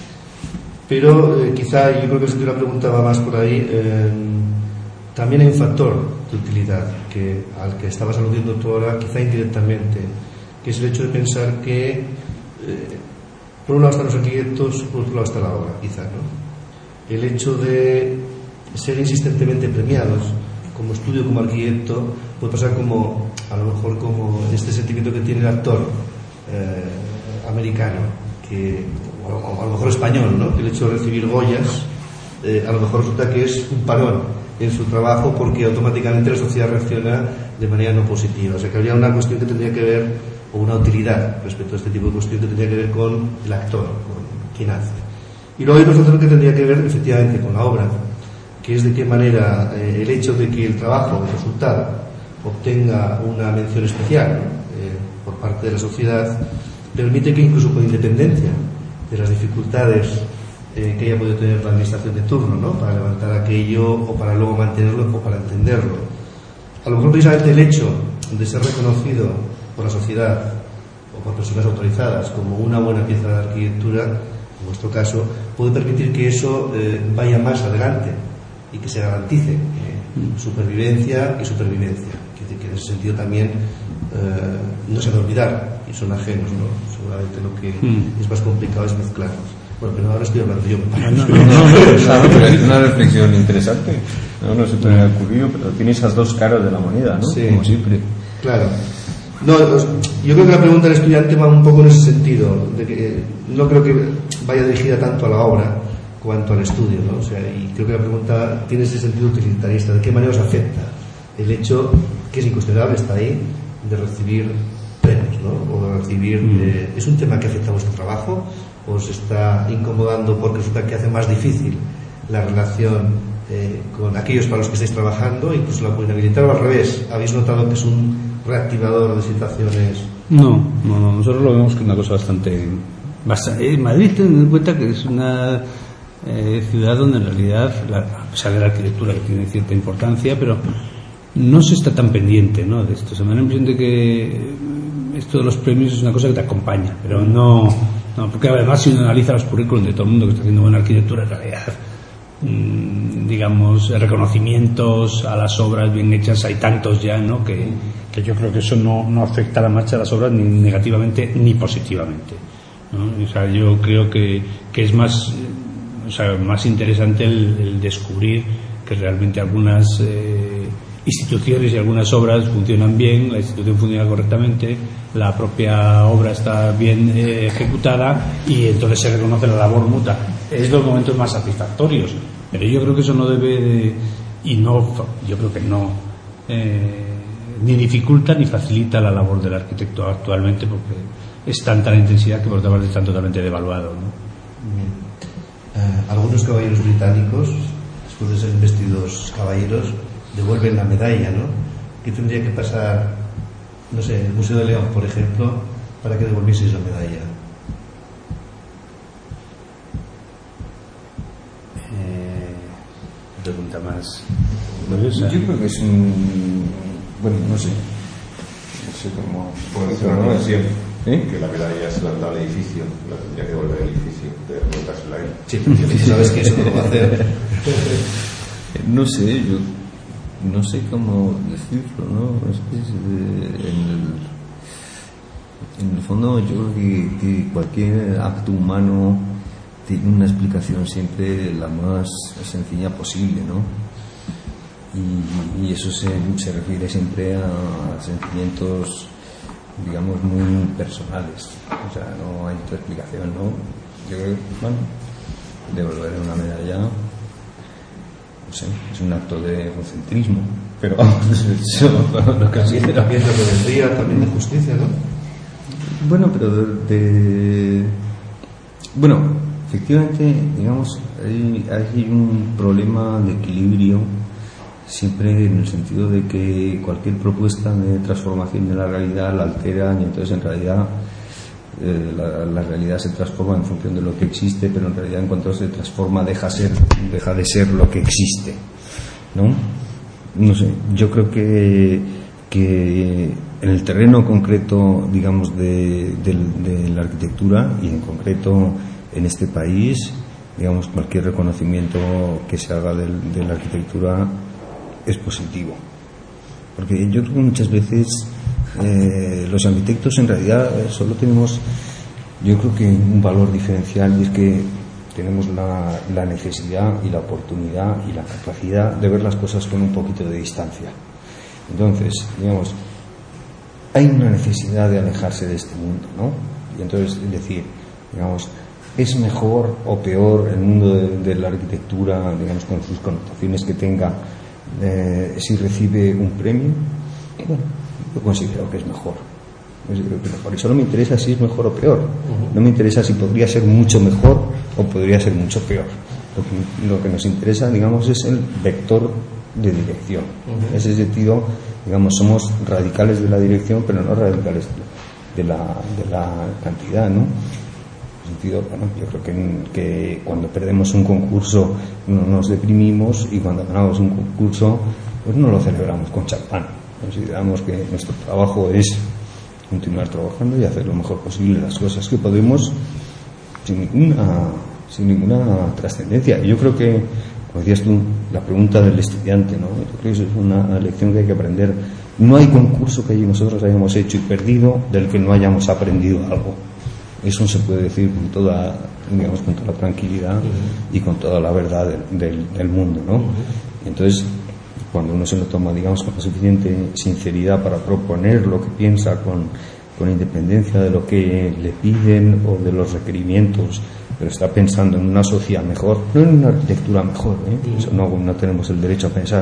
Pero eh, quizá, yo creo que si la pregunta va más por ahí, eh, también hay un factor de utilidad que, al que estabas aludiendo tú ahora, quizá indirectamente, que es el hecho de pensar que eh, por un lado están los arquitectos, por otro lado está la obra, quizá, ¿no? El hecho de ser insistentemente premiados como estudio, como arquitecto, puede pasar como, a lo mejor como este sentimiento que tiene el actor eh, americano, que, o, o a lo mejor español, ¿no? El hecho de recibir Goyas, eh, a lo mejor resulta que es un parón en su trabajo porque automáticamente la sociedad reacciona de manera no positiva. O sea que habría una cuestión que tendría que ver, o una utilidad respecto a este tipo de cuestión que tendría que ver con el actor, con quien hace. Y luego hay otro factor que tendría que ver efectivamente con la obra, que es de qué manera eh, el hecho de que el trabajo, el resultado, obtenga una mención especial eh, por parte de la sociedad, permite que incluso con independencia de las dificultades eh, que haya podido tener la administración de turno, ¿no? Para levantar aquello o para luego mantenerlo o para entenderlo. A lo mejor precisamente el hecho de ser reconocido por la sociedad o por personas autorizadas como una buena pieza de arquitectura, en nuestro caso, puede permitir que eso eh, vaya más adelante y que se garantice eh, supervivencia y supervivencia, que, que en ese sentido también eh, no se ha de olvidar y son ajenos, ¿no? Seguramente lo que mm. es más complicado es mezclarlos. Bueno, pero ahora estoy hablando yo. No, no, no, no, claro, pero es una reflexión interesante. No, no se te me ha ocurrido, pero tiene esas dos caras de la moneda, ¿no? Sí. Como siempre. Claro. No, yo creo que la pregunta del estudiante va un poco en ese sentido, de que no creo que vaya dirigida tanto a la obra cuanto al estudio, ¿no? O sea, y creo que la pregunta tiene ese sentido utilitarista, de qué manera os afecta el hecho, que es incuestionable, está ahí, de recibir premios, ¿no? O de recibir... Eh, ¿es un tema que afecta a vuestro trabajo? ¿O os está incomodando porque resulta que hace más difícil la relación eh, con aquellos para los que estáis trabajando, incluso la pueden habilitar, o al revés? ¿Habéis notado que es un reactivador de situaciones? No, no, no, nosotros lo vemos que es una cosa bastante... bastante eh, Madrid, ten en cuenta que es una eh, ciudad donde en realidad, la, a pesar de la arquitectura que tiene cierta importancia, pero no se está tan pendiente, ¿no?, de esto. Se me da la impresión de que esto de los premios es una cosa que te acompaña, pero no, no porque además si uno analiza los currículums de todo el mundo que está haciendo buena arquitectura, en realidad, mmm, digamos, reconocimientos a las obras bien hechas hay tantos ya, ¿no?, que, que yo creo que eso no, no afecta a la marcha de las obras ni negativamente ni positivamente, ¿no? O sea, yo creo que, que es más, o sea, más interesante el, el descubrir que realmente algunas eh, instituciones y algunas obras funcionan bien, la institución funciona correctamente, la propia obra está bien eh, ejecutada y entonces se reconoce la labor mutua. Es los momentos más satisfactorios, pero yo creo que eso no debe de, y no, yo creo que no eh, ni dificulta ni facilita la labor del arquitecto actualmente, porque es tanta la intensidad que por otra parte están totalmente devaluados, ¿no? Eh, algunos caballeros británicos, después de ser investidos caballeros, devuelven la medalla, ¿no? ¿Qué tendría que pasar, no sé, el Museo de León, por ejemplo, para que devolvieseis la medalla? Eh, pregunta más. Yo creo que es un... Bueno, no sé. No sé cómo... Puede ser una condición, ¿eh? Que la medalla se la da al edificio, la tendría que devolver el edificio, de montársela ahí. Sí, porque sabes que eso no lo va a hacer. No sé, yo... no sé cómo decirlo, ¿no? Es que es, eh, en, el, en el fondo yo creo que, que cualquier acto humano tiene una explicación siempre la más sencilla posible, ¿no? Y, y eso se, se refiere siempre a, a sentimientos, digamos, muy personales. O sea, no hay otra explicación, ¿no? Yo creo que, bueno, devolver una medalla, no sé, es un acto de egocentrismo, pero vamos, eso lo considero. También de rebeldía, también de justicia, ¿no? Bueno, pero de, de bueno, efectivamente, digamos, hay, hay un problema de equilibrio siempre en el sentido de que cualquier propuesta de transformación de la realidad la alteran y entonces en realidad Eh, la, la realidad se transforma en función de lo que existe, pero en realidad en cuanto se transforma deja ser deja de ser lo que existe, ¿no? No sé, yo creo que que en el terreno concreto, digamos, de, de, de la arquitectura y en concreto en este país, digamos, cualquier reconocimiento que se haga de, de la arquitectura es positivo, porque yo creo que muchas veces Eh, los arquitectos en realidad eh, solo tenemos, yo creo que un valor diferencial, y es que tenemos la, la necesidad y la oportunidad y la capacidad de ver las cosas con un poquito de distancia. Entonces, digamos, hay una necesidad de alejarse de este mundo, ¿no? Y entonces, es decir, digamos, ¿es mejor o peor el mundo de, de la arquitectura, digamos, con sus connotaciones que tenga, eh, si recibe un premio? Bueno, yo considero que es mejor. Por eso no me interesa si es mejor o peor. No me interesa si podría ser mucho mejor o podría ser mucho peor. Lo que, lo que nos interesa, digamos, es el vector de dirección. En ese sentido, digamos, somos radicales de la dirección, pero no radicales de la, de la cantidad, ¿no? En ese sentido, bueno, yo creo que, que cuando perdemos un concurso no nos deprimimos, y cuando ganamos un concurso pues no lo celebramos con champán. Consideramos que nuestro trabajo es continuar trabajando y hacer lo mejor posible las cosas que podemos, sin ninguna sin ninguna trascendencia. Yo creo que, como decías tú, la pregunta del estudiante, ¿no? Yo creo que eso es una lección que hay que aprender. No hay concurso que nosotros hayamos hecho y perdido del que no hayamos aprendido algo. Eso se puede decir con toda, digamos, con toda la tranquilidad y con toda la verdad del, del, del mundo, ¿no? Y entonces, cuando uno se lo toma, digamos, con la suficiente sinceridad para proponer lo que piensa, con, con independencia de lo que le piden o de los requerimientos, pero está pensando en una sociedad mejor, no en una arquitectura mejor, ¿eh? Eso no, no tenemos el derecho a pensar,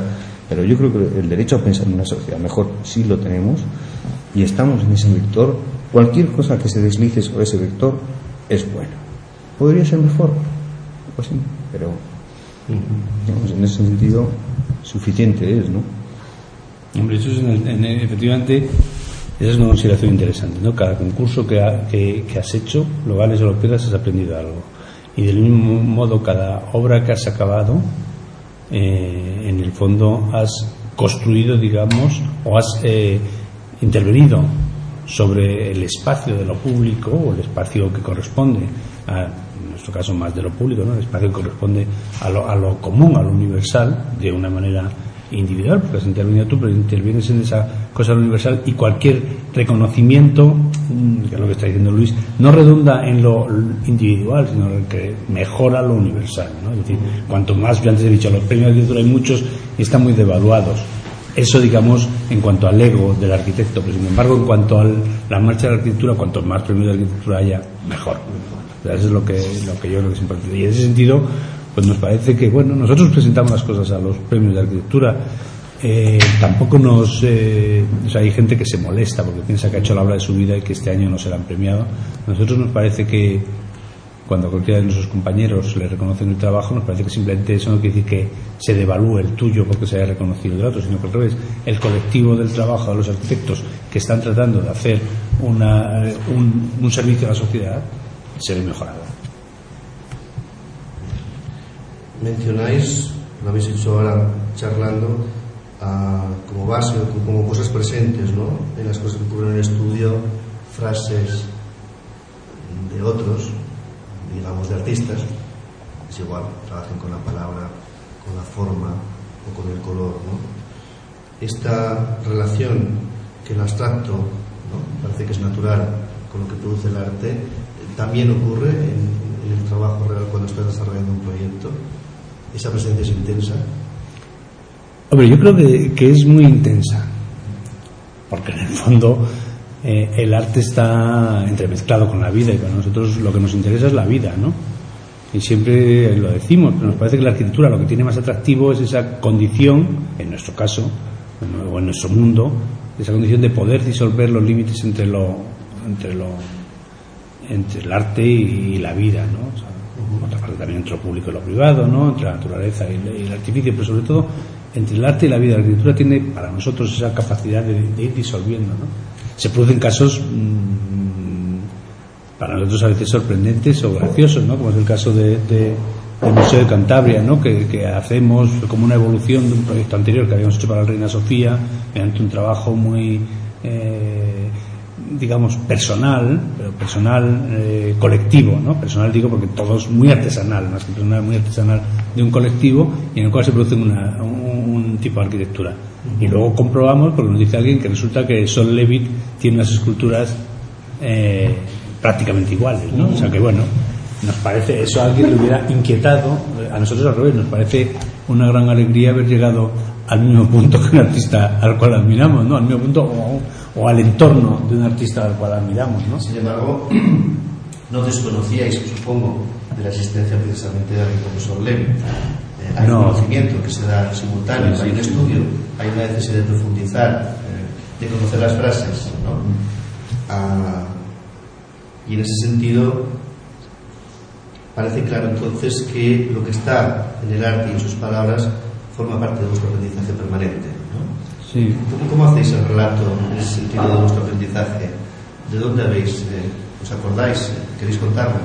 pero yo creo que el derecho a pensar en una sociedad mejor sí lo tenemos y estamos en ese vector. Cualquier cosa que se deslice sobre ese vector es bueno. ¿Podría ser mejor? Pues sí, pero digamos, en ese sentido suficiente es, ¿no? Hombre, eso es en el, en el, efectivamente, esa es una consideración interesante, ¿no? Cada concurso que, ha, que, que has hecho, lo ganes o lo pierdas, has aprendido algo. Y del mismo modo, cada obra que has acabado, eh, en el fondo has construido, digamos, o has eh, intervenido sobre el espacio de lo público, o el espacio que corresponde a, en nuestro caso más de lo público, ¿no? El espacio que corresponde a lo, a lo común, a lo universal, de una manera individual, porque has intervenido tú, pero intervienes en esa cosa universal, y cualquier reconocimiento, que es lo que está diciendo Luis, no redunda en lo individual, sino que mejora lo universal, ¿no? Es decir, cuanto más, yo antes he dicho, los premios de arquitectura hay muchos y están muy devaluados. Eso, digamos, en cuanto al ego del arquitecto, pero sin embargo, en cuanto a la marcha de la arquitectura, cuanto más premios de arquitectura haya, mejor. O sea, eso es lo que, lo que yo creo que es importante. Y en ese sentido, pues nos parece que, bueno, nosotros presentamos las cosas a los premios de arquitectura, eh, tampoco nos, eh, o sea, hay gente que se molesta porque piensa que ha hecho la obra de su vida y que este año no se la han premiado. A nosotros nos parece que cuando a cualquiera de nuestros compañeros le reconocen el trabajo, nos parece que simplemente eso no quiere decir que se devalúe el tuyo porque se haya reconocido el otro, sino que al revés, el colectivo del trabajo de los arquitectos que están tratando de hacer una, un, un servicio a la sociedad se ve mejorado. Mencionáis, lo habéis hecho ahora charlando, a, como base, como, como cosas presentes, ¿no? En las cosas que ocurren en el estudio, frases de otros, digamos, de artistas. Es igual, trabajen con la palabra, con la forma o con el color, ¿no? Esta relación que el abstracto, ¿no?, parece que es natural con lo que produce el arte, también ocurre en, en el trabajo real cuando estás desarrollando un proyecto. ¿Esa presencia es intensa? Hombre, yo creo que, que es muy intensa, porque en el fondo eh, el arte está entremezclado con la vida, y para nosotros lo que nos interesa es la vida, ¿no? Y siempre lo decimos, pero nos parece que la arquitectura lo que tiene más atractivo es esa condición, en nuestro caso, o en nuestro mundo, esa condición de poder disolver los límites entre lo entre lo entre el arte y, y la vida, ¿no? O sea, otra parte también entre lo público y lo privado, ¿no? Entre la naturaleza y, y el artificio, pero sobre todo entre el arte y la vida. La arquitectura tiene para nosotros esa capacidad de, de ir disolviendo, ¿no? Se producen casos mmm, para nosotros a veces sorprendentes o graciosos, ¿no? Como es el caso de, de, del Museo de Cantabria, ¿no? Que, que hacemos como una evolución de un proyecto anterior que habíamos hecho para la Reina Sofía, mediante un trabajo muy eh, digamos personal, pero personal eh, colectivo, ¿no? Personal digo porque todo es muy artesanal, más que personal, muy artesanal, de un colectivo, y en el cual se produce una, un, un tipo de arquitectura. Y luego comprobamos, porque nos dice alguien, que resulta que Sol Levitt tiene unas esculturas eh, prácticamente iguales, ¿no? O sea que, bueno, nos parece, eso a alguien le hubiera inquietado, a nosotros al revés, nos parece una gran alegría haber llegado al mismo punto que un artista al cual admiramos, ¿no? Al mismo punto o, o al entorno de un artista al cual admiramos, ¿no? Sin embargo, no desconocíais, supongo, de la existencia precisamente de alguien como Sol Levitt. Eh, hay no. un conocimiento que se da simultáneo, hay un estudio, hay una necesidad de profundizar, eh, de conocer las frases, ¿no? Ah, y en ese sentido parece claro entonces que lo que está en el arte y en sus palabras forma parte de vuestro aprendizaje permanente, ¿no? Sí. ¿Cómo, cómo hacéis el relato en ese sentido de vuestro aprendizaje? ¿De dónde habéis, eh, os acordáis? ¿Queréis contarlo?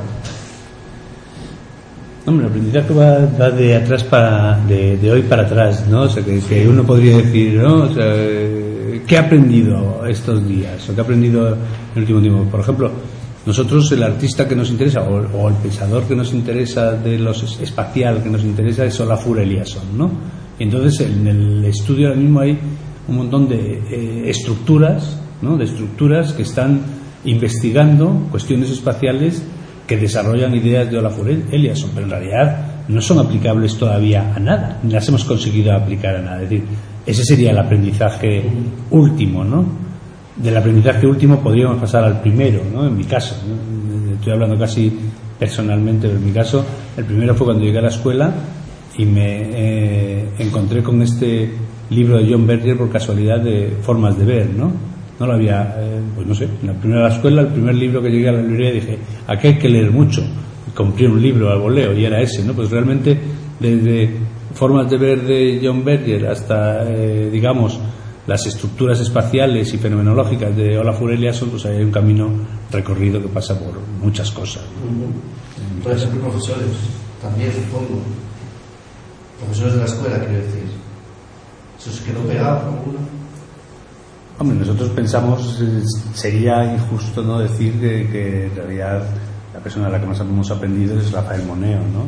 Hombre, el aprendizaje va, va de atrás para, de, de hoy para atrás, ¿no? O sea, que, que uno podría decir, ¿no? O sea, ¿qué he aprendido estos días? ¿O qué he aprendido en el último tiempo? Por ejemplo, nosotros, el artista que nos interesa, o, o el pensador que nos interesa, de los espacial que nos interesa, es Olafur Eliasson, ¿no? Y entonces en el estudio ahora mismo hay un montón de eh, estructuras, ¿no? De estructuras que están investigando cuestiones espaciales que desarrollan ideas de Olafur Eliasson, pero en realidad no son aplicables todavía a nada, ni las hemos conseguido aplicar a nada. Es decir, ese sería el aprendizaje último, ¿no? Del aprendizaje último podríamos pasar al primero, ¿no? En mi caso, ¿no? Estoy hablando casi personalmente, pero en mi caso el primero fue cuando llegué a la escuela y me eh, encontré con este libro de John Berger por casualidad de Formas de Ver, ¿no? No lo había, eh, pues no sé, en la primera escuela, el primer libro que llegué a la librería dije, aquí hay que leer mucho. Y compré un libro al voleo y era ese, ¿no? Pues realmente desde Formas de Ver de John Berger hasta, eh, digamos, las estructuras espaciales y fenomenológicas de Olafur Eliasson, pues hay un camino recorrido que pasa por muchas cosas, ¿no? Por ejemplo, profesores, también supongo. Profesores de la escuela, quiero decir. ¿Eso se quedó pegado alguno? Hombre, nosotros pensamos, eh, sería injusto no decir que, que en realidad la persona a la que más hemos aprendido es Rafael Moneo, ¿no?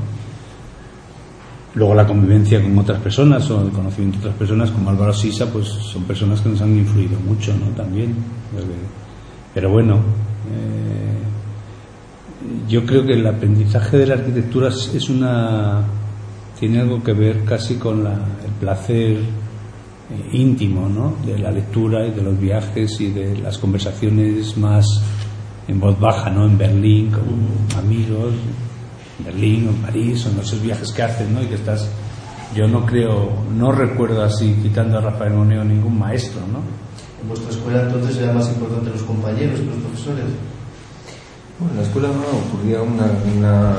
Luego la convivencia con otras personas o el conocimiento de otras personas como Álvaro Sisa, pues son personas que nos han influido mucho, ¿no? También. Pero bueno, eh, yo creo que el aprendizaje de la arquitectura es una, tiene algo que ver casi con la, el placer íntimo, ¿no? De la lectura y de los viajes y de las conversaciones más en voz baja, ¿no? En Berlín con amigos, en Berlín o en París, o en esos viajes que haces, ¿no? Y que estás, yo no creo, no recuerdo así, quitando a Rafael Moneo, ningún maestro, ¿no? ¿En vuestra escuela entonces era más importante los compañeros que los profesores? Bueno, en la escuela no ocurría una, una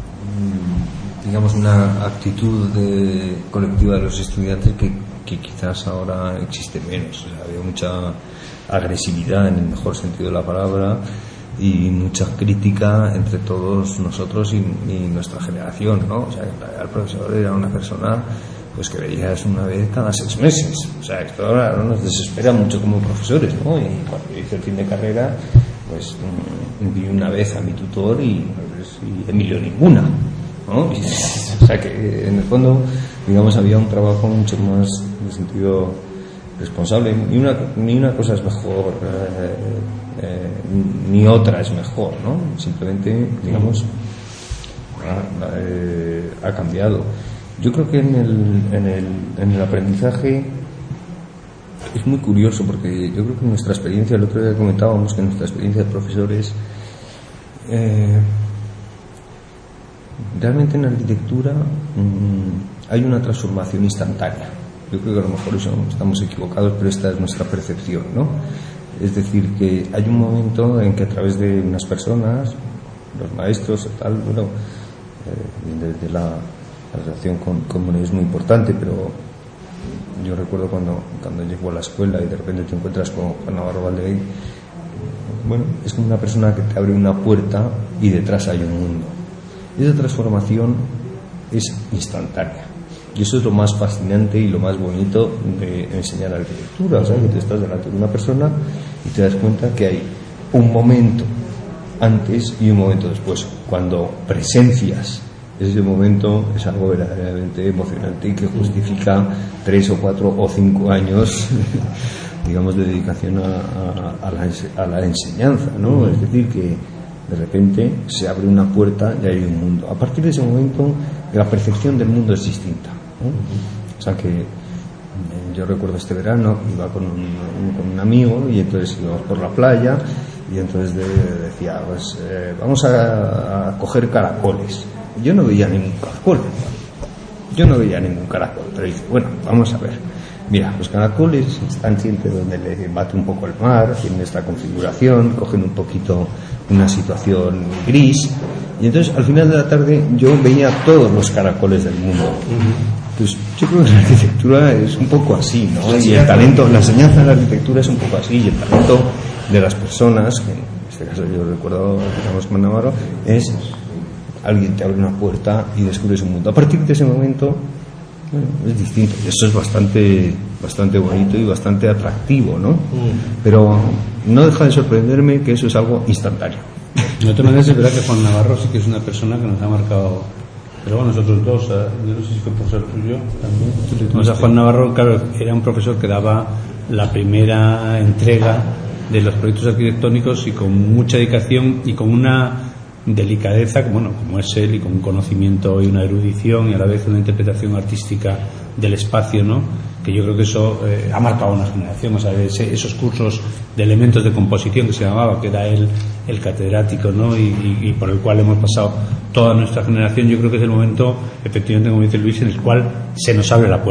digamos una actitud de, colectiva de los estudiantes que que quizás ahora existe menos. O sea, había mucha agresividad en el mejor sentido de la palabra y mucha crítica entre todos nosotros y, y nuestra generación, ¿no? O sea, el profesor era una persona pues que veías una vez cada seis meses. O sea, esto ahora no nos desespera mucho como profesores, ¿no? Y cuando hice el fin de carrera, pues vi una vez a mi tutor y, pues, y Emilio ninguna, ¿no? Y, o sea que en el fondo, digamos, había un trabajo mucho más en sentido responsable. Ni una, ni una cosa es mejor, eh, eh, ni otra es mejor, ¿no? Simplemente, digamos, ha, eh, ha cambiado. Yo creo que en el, en el, en el aprendizaje es muy curioso, porque yo creo que nuestra experiencia, el otro día comentábamos que nuestra experiencia de profesores, eh, realmente en la arquitectura mmm, hay una transformación instantánea. Yo creo que a lo mejor eso estamos equivocados, pero esta es nuestra percepción, ¿no? Es decir, que hay un momento en que a través de unas personas, los maestros, tal, bueno, eh, desde la, la relación con, con Moneo es muy importante, pero yo recuerdo cuando, cuando llego a la escuela y de repente te encuentras con Juan Navarro Valdeguey, bueno, es como una persona que te abre una puerta y detrás hay un mundo. Esa transformación es instantánea. Y eso es lo más fascinante y lo más bonito de enseñar arquitectura. O sea, que tú estás delante de una persona y te das cuenta que hay un momento antes y un momento después. Cuando presencias ese momento, es algo verdaderamente emocionante y que justifica tres o cuatro o cinco años, digamos, de dedicación a, a, a, la, a la enseñanza, ¿no? Es decir, que de repente se abre una puerta y hay un mundo. A partir de ese momento, la percepción del mundo es distinta, ¿no? O sea que yo recuerdo este verano, iba con un, un, con un amigo y entonces íbamos por la playa y entonces de, decía, pues eh, vamos a, a coger caracoles. Yo no veía ningún caracol, yo no veía ningún caracol, pero dije, bueno, vamos a ver. Mira, los caracoles están siempre donde le bate un poco el mar, tienen esta configuración, cogen un poquito una situación gris, y entonces al final de la tarde yo veía todos los caracoles del mundo. Entonces yo creo que la arquitectura es un poco así, ¿no? Y el talento, la enseñanza de la arquitectura es un poco así, y el talento de las personas, que en este caso yo recuerdo, digamos, con Navarro, es alguien te abre una puerta y descubres un mundo. A partir de ese momento, bueno, es distinto. Eso es bastante, bastante bonito y bastante atractivo, ¿no? Mm. Pero no deja de sorprenderme que eso es algo instantáneo. De otra manera, es verdad que Juan Navarro sí que es una persona que nos ha marcado. Pero bueno, nosotros dos, yo no sé si fue profesor tuyo también. O sea, Juan Navarro, claro, era un profesor que daba la primera entrega de los proyectos arquitectónicos y con mucha dedicación y con una delicadeza, bueno, como es él, y con un conocimiento y una erudición y a la vez una interpretación artística del espacio, ¿no? Que yo creo que eso eh, ha marcado una generación. O sea, ese, esos cursos de elementos de composición que se llamaba, que era él el catedrático, ¿no? Y, y, y por el cual hemos pasado toda nuestra generación. Yo creo que es el momento, efectivamente, como dice Luis, en el cual se nos abre la puerta.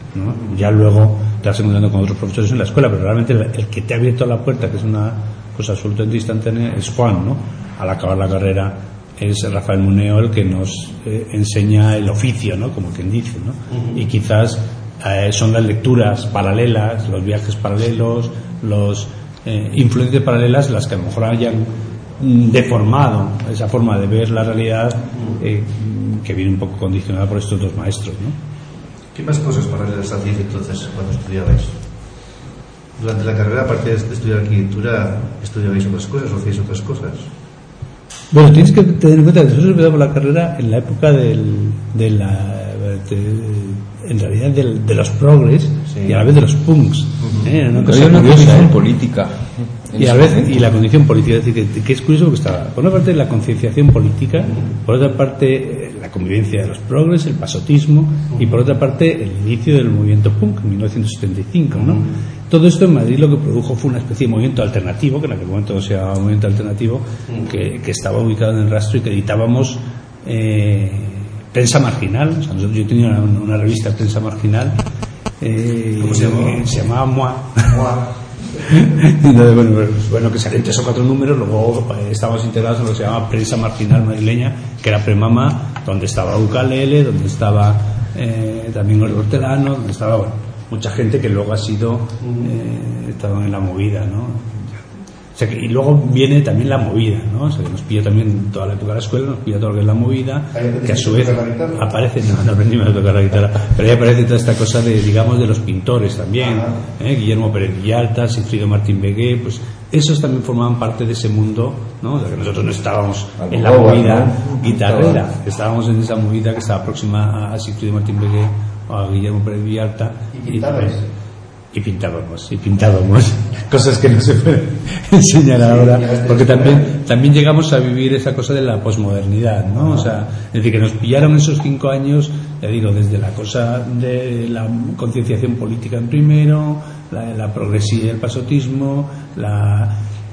¿no? Ya luego te vas encontrando con otros profesores en la escuela, pero realmente el, el que te ha abierto la puerta, que es una cosa absolutamente instantánea, es Juan, ¿no? Al acabar la carrera es Rafael Muneo el que nos eh, enseña el oficio, ¿no? Como quien dice, ¿no? Uh-huh. Y quizás eh, son las lecturas paralelas, los viajes paralelos, los eh, influencias paralelas las que a lo mejor hayan deformado esa forma de ver la realidad, eh, que viene un poco condicionada por estos dos maestros, ¿no? ¿Qué más cosas paralelas hacíais entonces cuando estudiabais? Durante la carrera, aparte de estudiar arquitectura, ¿estudiabais otras cosas o hacíais otras cosas? Bueno, tienes que tener en cuenta que nosotros empezamos la carrera en la época del, de la de, en realidad del, de los progres, sí, y a la vez de los punks. Uh-huh. ¿eh? Una cosa una curiosa, condición ¿eh? política y a la vez y la condición política, es decir, que, que es curioso porque está por una parte la concienciación política, por otra parte la convivencia de los progres, el pasotismo, y por otra parte el inicio del movimiento punk en mil novecientos setenta y cinco, ¿no? Todo esto en Madrid lo que produjo fue una especie de movimiento alternativo, que en aquel momento se llamaba movimiento alternativo, que, que estaba ubicado en el Rastro y que editábamos eh, prensa marginal. O sea, nosotros, yo tenía una, una revista Prensa Marginal, eh, ¿cómo se llamaba? Se llamaba Moi. Entonces, bueno, pues, bueno, que salían tres o cuatro números, luego eh, estábamos integrados en lo que se llama Prensa Marginal Madrileña, que era Premama, donde estaba Ucalele, donde estaba eh, también el Hortelano, donde estaba, bueno, mucha gente que luego ha sido eh, estado en la movida, ¿no? O sea que, y luego viene también la movida, ¿no? O sea que nos pilla también toda la época de la escuela, nos pilla todo lo que es la movida, que a su vez aparece, no, no aprendí a tocar la guitarra, pero ahí aparece toda esta cosa de, digamos, de los pintores también, ¿eh? Guillermo Pérez Villalta, Sigfrido Martín Begué, pues esos también formaban parte de ese mundo, ¿no? O sea que nosotros no estábamos en la movida guitarrera, estábamos en esa movida que estaba próxima a Sigfrido Martín Begué, a Guillermo Pérez Villalta, y pintábamos y pintábamos y pintábamos cosas que no se pueden enseñar ahora, porque también también llegamos a vivir esa cosa de la posmodernidad, ¿no? O sea, es decir, que nos pillaron esos cinco años, ya digo, desde la cosa de la concienciación política en primero, la, la progresividad y el pasotismo, la,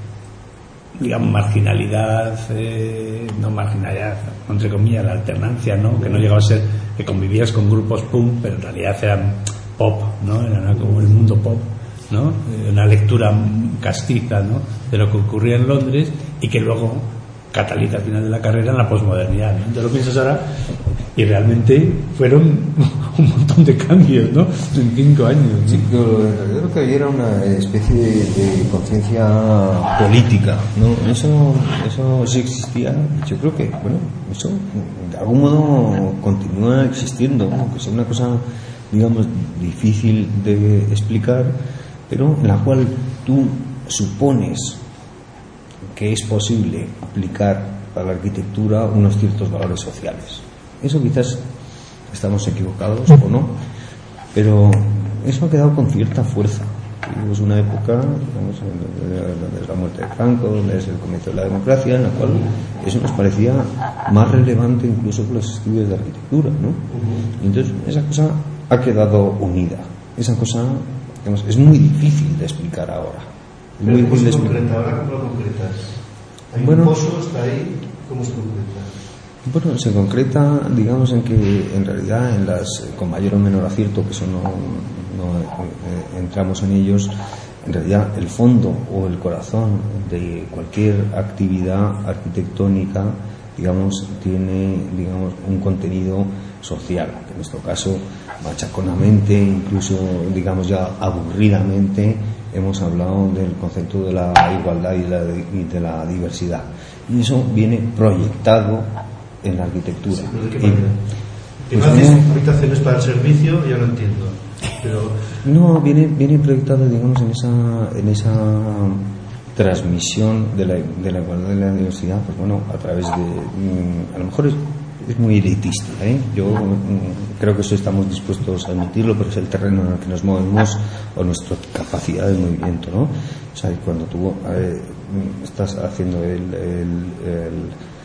digamos, marginalidad, eh, no marginalidad, entre comillas, la alternancia, ¿no? Que no llegaba a ser que convivías con grupos punk, pero en realidad eran pop, ¿no? Era como el mundo pop, ¿no? Una lectura castiza, ¿no? De lo que ocurría en Londres y que luego cataliza al final de la carrera en la posmodernidad, ¿no? Entonces lo piensas ahora y realmente fueron un montón de cambios, ¿no? En cinco años, ¿no? Sí, yo creo que era una especie de conciencia política, ¿no? Eso, eso sí existía. Yo creo que, bueno, eso de algún modo continúa existiendo, ¿no? Que es una cosa, digamos, difícil de explicar, pero en la cual tú supones que es posible aplicar a la arquitectura unos ciertos valores sociales. Eso quizás estamos equivocados o no, pero eso ha quedado con cierta fuerza. Es una época, digamos, donde es la muerte de Franco, donde es el comienzo de la democracia, en la cual eso nos parecía más relevante incluso que los estudios de arquitectura, ¿no? Entonces esa cosa ha quedado unida. Esa cosa, digamos, es muy difícil de explicar ahora. Es muy ¿Cómo difícil se de explicar. concreta? ¿Ahora cómo lo concretas? Hay Bueno, un pozo, está ahí, ¿cómo se concreta? Bueno, se concreta, digamos, en que en realidad en las con mayor o menor acierto, que eso no, no eh, entramos en ellos, en realidad el fondo o el corazón de cualquier actividad arquitectónica, digamos, tiene, digamos, un contenido social, que en nuestro caso machaconamente, incluso, digamos, ya aburridamente hemos hablado del concepto de la igualdad y, la, y de la diversidad, y eso viene proyectado en la arquitectura. Sí, ¿de qué manera? Que no haces habitaciones para el servicio, ya lo entiendo, pero no, viene viene proyectado, digamos, en esa en esa transmisión de la, de la igualdad y la diversidad, pues bueno, a través de, a lo mejor es, es muy elitista, ¿eh? Yo creo que eso estamos dispuestos a admitirlo, pero es el terreno en el que nos movemos o nuestra capacidad de movimiento, ¿no? O sea, cuando tú eh, estás haciendo el, el, el,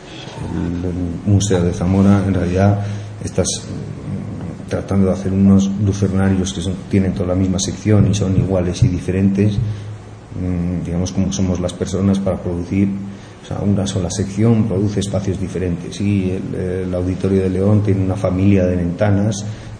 el Museo de Zamora, en realidad estás tratando de hacer unos lucernarios que son, tienen toda la misma sección y son iguales y diferentes, digamos, como somos las personas para producir. O sea, una sola sección produce espacios diferentes, y el, el Auditorio de León tiene una familia de ventanas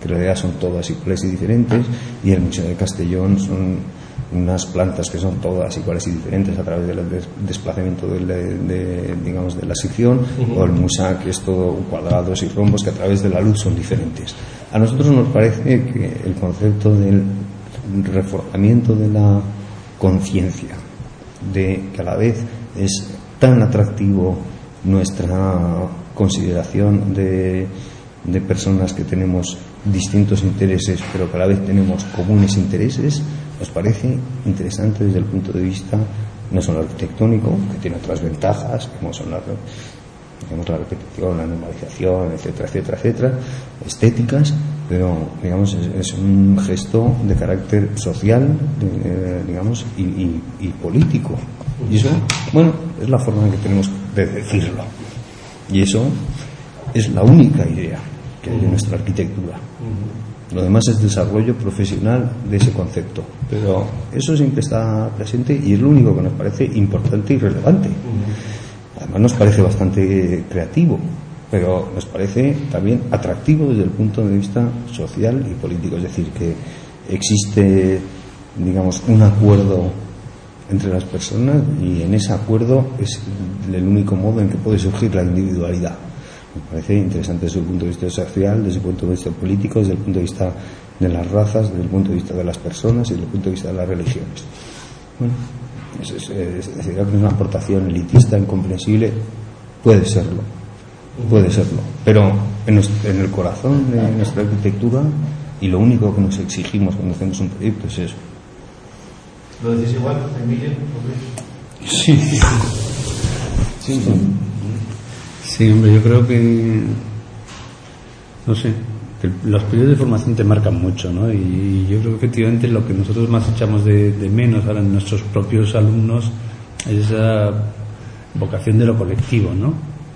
que en realidad son todas iguales y diferentes, y el Museo de Castellón son unas plantas que son todas iguales y diferentes a través del des- desplazamiento de, de, de, digamos, de la sección, uh-huh. o el Musa, que es todo cuadrados y rombos que a través de la luz son diferentes. A nosotros nos parece que el concepto del reforzamiento de la conciencia, de que a la vez es tan atractivo nuestra consideración de, de personas que tenemos distintos intereses pero que a la vez tenemos comunes intereses, nos parece interesante desde el punto de vista no solo arquitectónico, que tiene otras ventajas como son la, digamos, la repetición, la normalización, etcétera, etcétera, etcétera, estéticas, pero digamos es, es un gesto de carácter social, de, digamos, y, y, y político. Y eso, bueno, es la forma en que tenemos de decirlo. Y eso es la única idea que hay de nuestra arquitectura. Lo demás es desarrollo profesional de ese concepto. Pero eso siempre está presente y es lo único que nos parece importante y relevante. Además nos parece bastante creativo, pero nos parece también atractivo desde el punto de vista social y político. Es decir, que existe, digamos, un acuerdo entre las personas y en ese acuerdo es el único modo en que puede surgir la individualidad. Me parece interesante desde el punto de vista social, desde el punto de vista político, desde el punto de vista de las razas, desde el punto de vista de las personas y desde el punto de vista de las religiones. Bueno, es, es, es decir, que una aportación elitista, incomprensible, puede serlo, puede serlo, pero en, nuestro, en el corazón de nuestra arquitectura, y lo único que nos exigimos cuando hacemos un proyecto es eso. ¿Lo decís igual, Emilio? Sí. Sí, sí. Sí, hombre, yo creo que, no sé, que los periodos de formación te marcan mucho, ¿no? Y yo creo que efectivamente lo que nosotros más echamos de, de menos ahora en nuestros propios alumnos es esa vocación de lo colectivo, ¿no?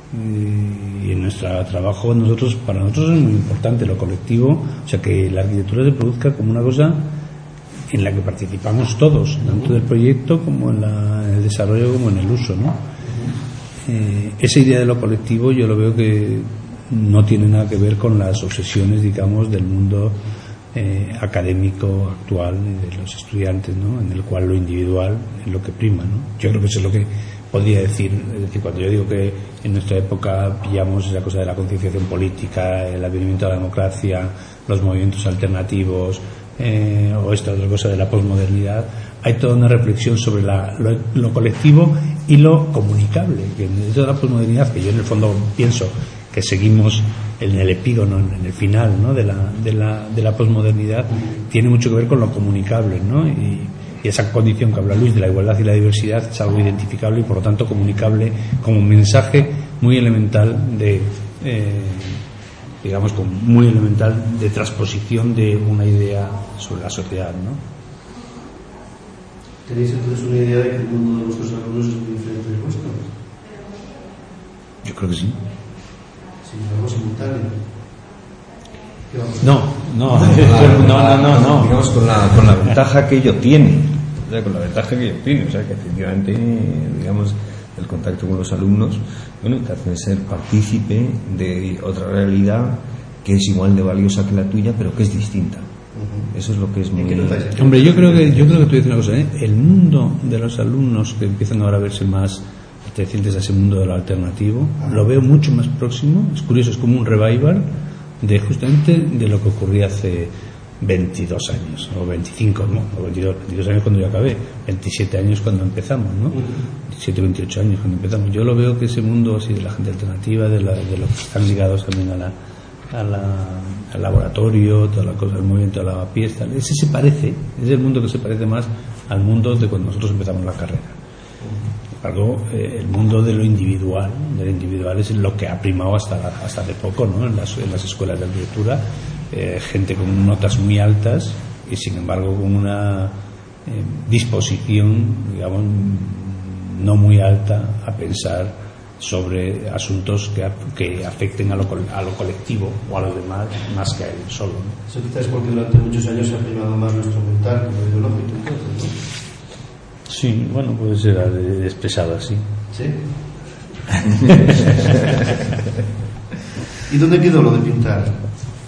Y en nuestro trabajo, nosotros, para nosotros es muy importante lo colectivo, o sea, que la arquitectura se produzca como una cosa en la que participamos todos, tanto del proyecto como en, la, en el desarrollo como en el uso, ¿no? Eh, esa idea de lo colectivo yo lo veo que no tiene nada que ver con las obsesiones, digamos, del mundo eh, académico actual de los estudiantes, ¿no? En el cual lo individual es lo que prima, ¿no? Yo creo que eso es lo que podría decir. Es decir, cuando yo digo que en nuestra época pillamos esa cosa de la concienciación política, el advenimiento de la democracia, los movimientos alternativos, eh, o esta otra cosa de la posmodernidad, hay toda una reflexión sobre la, lo, lo colectivo y lo comunicable, que en toda la posmodernidad, que yo en el fondo pienso que seguimos en el epígono, en el final, ¿no? de, la, de, la, de la posmodernidad, tiene mucho que ver con lo comunicable, ¿no? y, y esa condición que habla Luis de la igualdad y la diversidad es algo identificable y por lo tanto comunicable como un mensaje muy elemental de eh, digamos como muy elemental de transposición de una idea sobre la sociedad, ¿no? ¿Tenéis entonces una idea de que el mundo de vuestros alumnos es muy diferente del vuestro? Yo creo que sí. Si vamos simultáneo. No, no, no, no, no, no. Digamos con la, con la ventaja que ello tiene, o sea, con la ventaja que ello tiene, o sea, que efectivamente, digamos, el contacto con los alumnos, bueno, te hace ser partícipe de otra realidad que es igual de valiosa que la tuya, pero que es distinta. Eso es lo que es muy... Hombre, yo creo que yo creo que tú dices una cosa, ¿eh? El mundo de los alumnos que empiezan ahora a verse más pertenecientes a ese mundo de lo alternativo, lo veo mucho más próximo. Es curioso, es como un revival de justamente de lo que ocurría hace veintidós años o veinticinco, ¿no? O veintidós, veintidós años cuando yo acabé, veintisiete años cuando empezamos, ¿no? veintisiete, veintiocho años cuando empezamos. Yo lo veo que ese mundo así de la gente alternativa, de, la, de los que están ligados también a la A la, al laboratorio, toda la cosa, el movimiento de la lavapiés, ese se parece, es el mundo que se parece más al mundo de cuando nosotros empezamos la carrera. Sin embargo, eh, el mundo de lo individual, de lo individual es lo que ha primado hasta, hasta hace poco, ¿no? En las, en las escuelas de arquitectura, eh, gente con notas muy altas y sin embargo con una eh, disposición, digamos, no muy alta a pensar sobre asuntos que, que afecten a lo, a lo colectivo o a los demás más que a él solo, ¿no? Eso quizás es porque durante muchos años se ha primado más nuestro mental que lo ideológico, entonces, ¿no? Sí, bueno, puede ser expresado así. ¿Sí? ¿Y dónde quedó lo de pintar?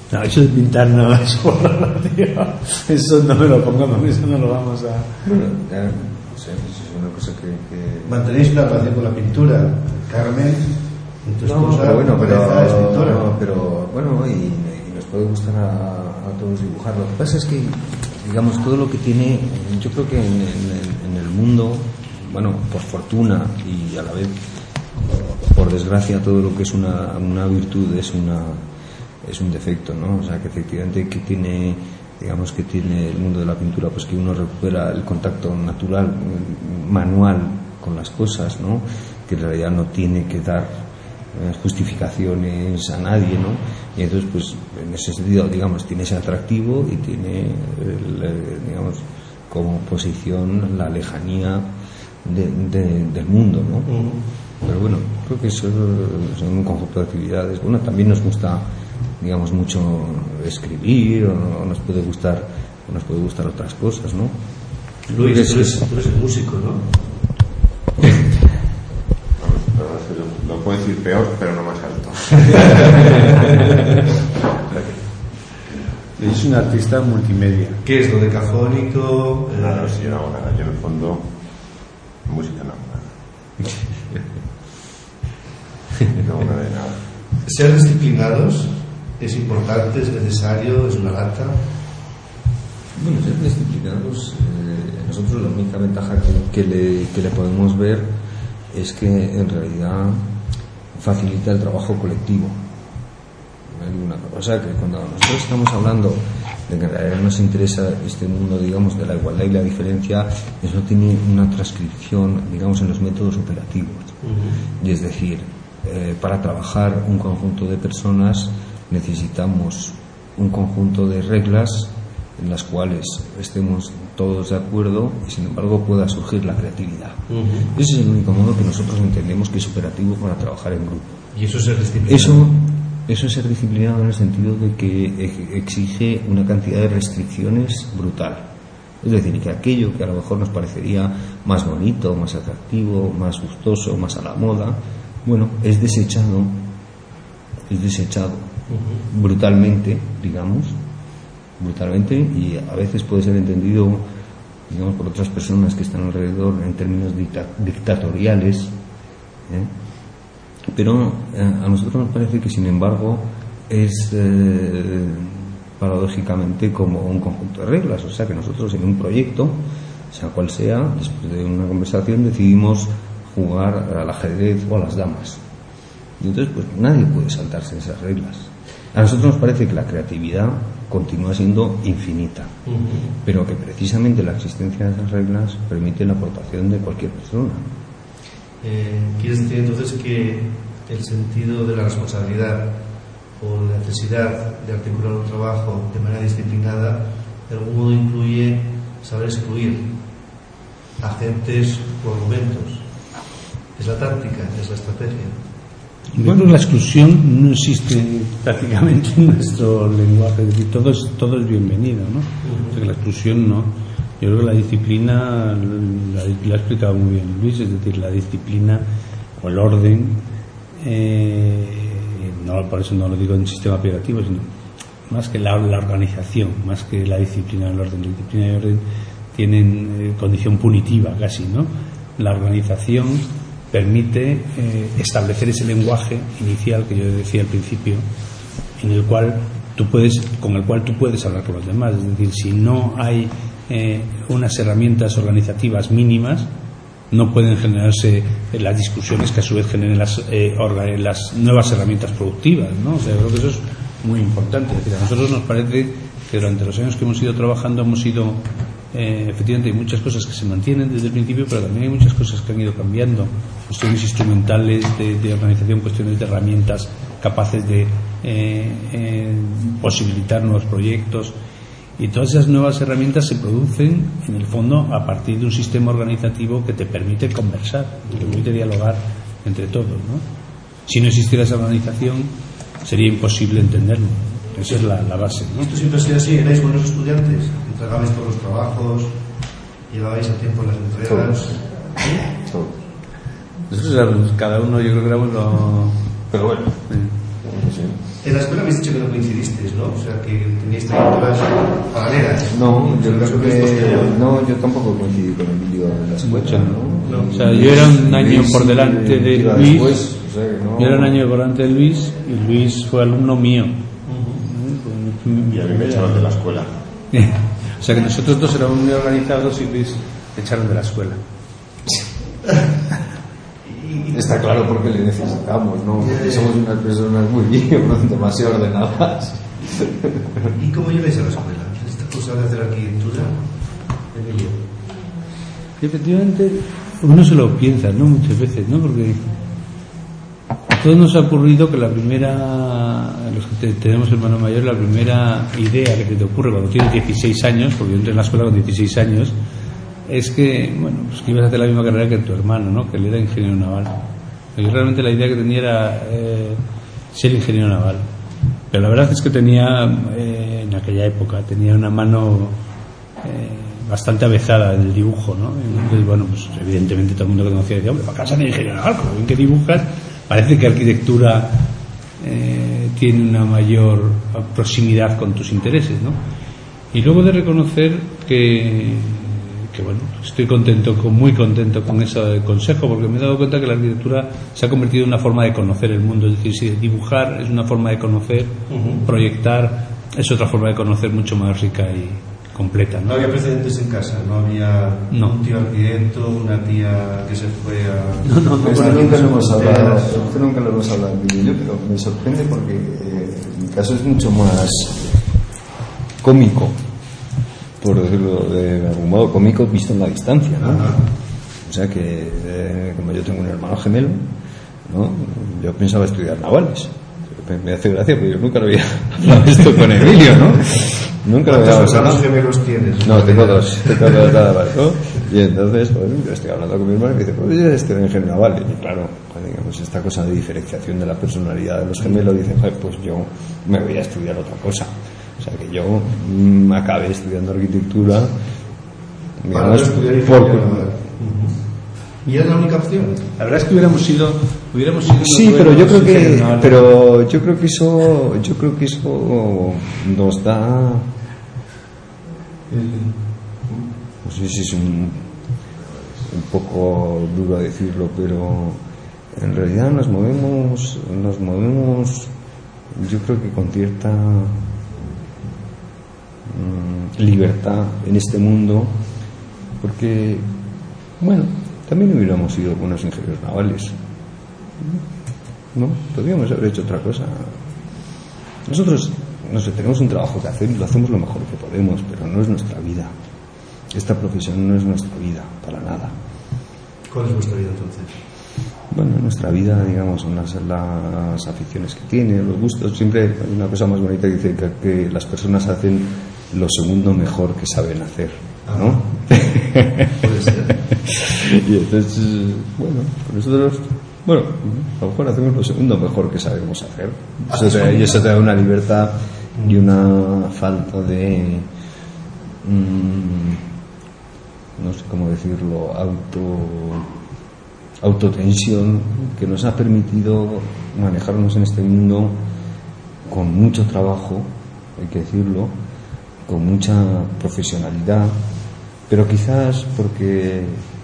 No, eso de pintar no es por tío. Eso no me lo pongamos, eso no lo vamos a. Bueno, ya, no sé, es una cosa que. que... ¿Mantenéis una relación con la pintura, Carmen? Tu no, esposa, pero bueno, pero, pero, pero bueno, y, y nos puede gustar a, a todos dibujar. Lo que pasa es que, digamos, todo lo que tiene, yo creo que en, en, en el mundo, bueno, por fortuna y a la vez, por desgracia, todo lo que es una, una virtud es una es un defecto, ¿no? O sea, que efectivamente que tiene, digamos, que tiene el mundo de la pintura, pues que uno recupera el contacto natural, manual con las cosas, ¿no? Que en realidad no tiene que dar eh, justificaciones a nadie, ¿no? Y entonces, pues, en ese sentido, digamos, tiene ese atractivo y tiene, el, el, digamos, como posición la lejanía de, de, del mundo, ¿no? Uh-huh. Pero bueno, creo que eso son un conjunto de actividades. Bueno, también nos gusta, digamos, mucho escribir, o nos puede gustar, o nos puede gustar otras cosas, ¿no? Luis, tú eres, tú eres el músico, ¿no? Lo puedo decir peor, pero no más alto. Es un artista multimedia. ¿Qué es lo decafónico? No, no, si yo no hago nada. Yo en el fondo, música no hago nada. No hago nada de nada. Ser disciplinados es importante, es necesario, es una lata. Bueno, ser disciplinados, eh, nosotros la única ventaja que, que, le, que le podemos ver es que en realidad facilita el trabajo colectivo. O sea, que cuando nosotros estamos hablando de que en realidad nos interesa este mundo, digamos, de la igualdad y la diferencia, eso tiene una transcripción, digamos, en los métodos operativos. Uh-huh. Y es decir, eh, para trabajar un conjunto de personas necesitamos un conjunto de reglas en las cuales estemos todos de acuerdo y sin embargo pueda surgir la creatividad. Uh-huh. Ese es el único modo que nosotros entendemos que es operativo para trabajar en grupo. ¿Y eso es ser disciplinado? Eso, eso es ser disciplinado en el sentido de que exige una cantidad de restricciones brutal. Es decir, que aquello que a lo mejor nos parecería más bonito, más atractivo, más gustoso, más a la moda, bueno, es desechado, es desechado uh-huh. brutalmente, digamos, brutalmente, y a veces puede ser entendido, digamos, por otras personas que están alrededor en términos dicta- dictatoriales, ¿eh? Pero eh, a nosotros nos parece que, sin embargo, es eh, paradójicamente como un conjunto de reglas. O sea, que nosotros en un proyecto, sea cual sea, después de una conversación decidimos jugar al ajedrez o a las damas, y entonces pues nadie puede saltarse esas reglas. A nosotros nos parece que la creatividad continúa siendo infinita, uh-huh. pero que precisamente la existencia de esas reglas permite la aportación de cualquier persona. Eh, ¿Quieres decir entonces que el sentido de la responsabilidad o la necesidad de articular un trabajo de manera disciplinada de algún modo incluye saber excluir agentes o argumentos? ¿Es la táctica? ¿Es la estrategia? Bueno, la exclusión no existe prácticamente en nuestro lenguaje, es decir, todo es, todo es bienvenido, ¿no? Uh-huh. O sea, que la exclusión no. Yo creo que la disciplina, la, la ha explicado muy bien Luis, es decir, la disciplina o el orden, eh, no, por eso no lo digo en sistema operativo, sino más que la, la organización, más que la disciplina, el orden. La disciplina y el orden tienen eh, condición punitiva casi, ¿no? La organización permite eh, establecer ese lenguaje inicial que yo decía al principio, en el cual tú puedes, con el cual tú puedes hablar con los demás. Es decir, si no hay eh, unas herramientas organizativas mínimas, no pueden generarse eh, las discusiones que a su vez generen las, eh, orga, las nuevas herramientas productivas, ¿no? O sea, yo creo que eso es muy importante. Es decir, a nosotros nos parece que durante los años que hemos ido trabajando hemos ido Eh, efectivamente hay muchas cosas que se mantienen desde el principio, pero también hay muchas cosas que han ido cambiando, cuestiones instrumentales de, de organización, cuestiones de herramientas capaces de eh, eh, posibilitar nuevos proyectos, y todas esas nuevas herramientas se producen en el fondo a partir de un sistema organizativo que te permite conversar, que te permite dialogar entre todos, ¿no? Si no existiera esa organización sería imposible entenderlo. Esa es la, la base, ¿no? ¿Esto siempre ha sido así? ¿Erais buenos estudiantes? ¿Entregabais todos los trabajos? ¿Llevabais a tiempo las entregas? Todos. Nosotros, cada uno, yo creo que éramos lo... Pero bueno, sí. En la escuela habéis dicho que no coincidisteis, ¿no? O sea, que teníais trayectorias paralelas. No, yo creo que no, yo tampoco coincidí con Emilio en la escuela, ¿no? No. O sea, yo era un año por delante de Luis, después, o sea, que no. yo era un año por delante de Luis y Luis fue alumno mío. Y a mí me echaron de la escuela. O sea que nosotros dos éramos muy organizados y Luis me echaron de la escuela. Está claro porque le necesitamos, ¿no? Porque somos unas personas muy demasiado ordenadas. ¿Y cómo llegáis a la escuela? ¿Esta cosa de hacer arquitectura? Emilio. Efectivamente, uno se lo piensa, ¿no? Muchas veces, ¿no? Porque a todos nos ha ocurrido que la primera, los que tenemos hermano mayor, la primera idea que te ocurre cuando tienes dieciséis años, porque yo entré en la escuela con dieciséis años, es que, bueno, pues que ibas a hacer la misma carrera que tu hermano, ¿no? Que él era ingeniero naval. Yo realmente la idea que tenía era eh, ser ingeniero naval. Pero la verdad es que tenía, eh, en aquella época, tenía una mano eh, bastante avezada en el dibujo, ¿no? Entonces, bueno, pues evidentemente todo el mundo que conocía decía, hombre, ¿para qué ser ingeniero naval? Como bien que dibujas, parece que arquitectura eh, tiene una mayor proximidad con tus intereses, ¿no? Y luego de reconocer que, que bueno, estoy contento, con, muy contento con ese consejo, porque me he dado cuenta que la arquitectura se ha convertido en una forma de conocer el mundo. Es decir, si dibujar es una forma de conocer, uh-huh. proyectar es otra forma de conocer mucho más rica y completa, ¿no? No había precedentes en casa, no había no. un tío arquitecto, una tía que se fue a... No, no, no, esto nunca lo hemos hablado, esto nunca lo hemos hablado en vídeo, pero me sorprende porque eh, mi caso es mucho más cómico, por decirlo de algún modo, cómico visto en la distancia, ¿no? Ajá. O sea que, eh, como yo tengo un hermano gemelo, ¿no? Yo pensaba estudiar navales. Me hace gracia porque yo nunca lo había hablado esto con Emilio, ¿no? Nunca lo había hablado. ¿Cuántos gemelos tienes? No, tengo dos, tengo dos nada más, ¿no? Y entonces, bueno, yo estoy hablando con mi hermano y dice, pues yo estoy en género naval. Y claro, digamos, esta cosa de diferenciación de la personalidad de los gemelos, dice, pues yo me voy a estudiar otra cosa. O sea que yo mmm, acabé estudiando arquitectura, digamos, por... ¿Y es la única opción? La verdad es que hubiéramos sido, hubiéramos sido sí, pero yo creo que, pero yo creo que eso, yo creo que eso nos da, no sé si es un, un poco duro decirlo, pero en realidad nos movemos, nos movemos, yo creo que con cierta mm, libertad en este mundo, porque, bueno, también hubiéramos sido buenos ingenieros navales, ¿no? Podríamos haber hecho otra cosa. Nosotros, no sé, tenemos un trabajo que hacer y lo hacemos lo mejor que podemos, pero no es nuestra vida. Esta profesión no es nuestra vida, para nada. ¿Cuál es vuestra vida entonces? Bueno, nuestra vida, digamos, son las, las aficiones que tiene, los gustos. Siempre hay una cosa más bonita que dice que, que las personas hacen lo segundo mejor que saben hacer, ¿no? Puede ser. Y entonces, bueno, nosotros, bueno, a lo mejor hacemos lo segundo mejor que sabemos hacer. Eso te, y eso te da una libertad y una falta de, mmm, no sé cómo decirlo, auto, autotensión, que nos ha permitido manejarnos en este mundo con mucho trabajo, hay que decirlo, con mucha profesionalidad, pero quizás porque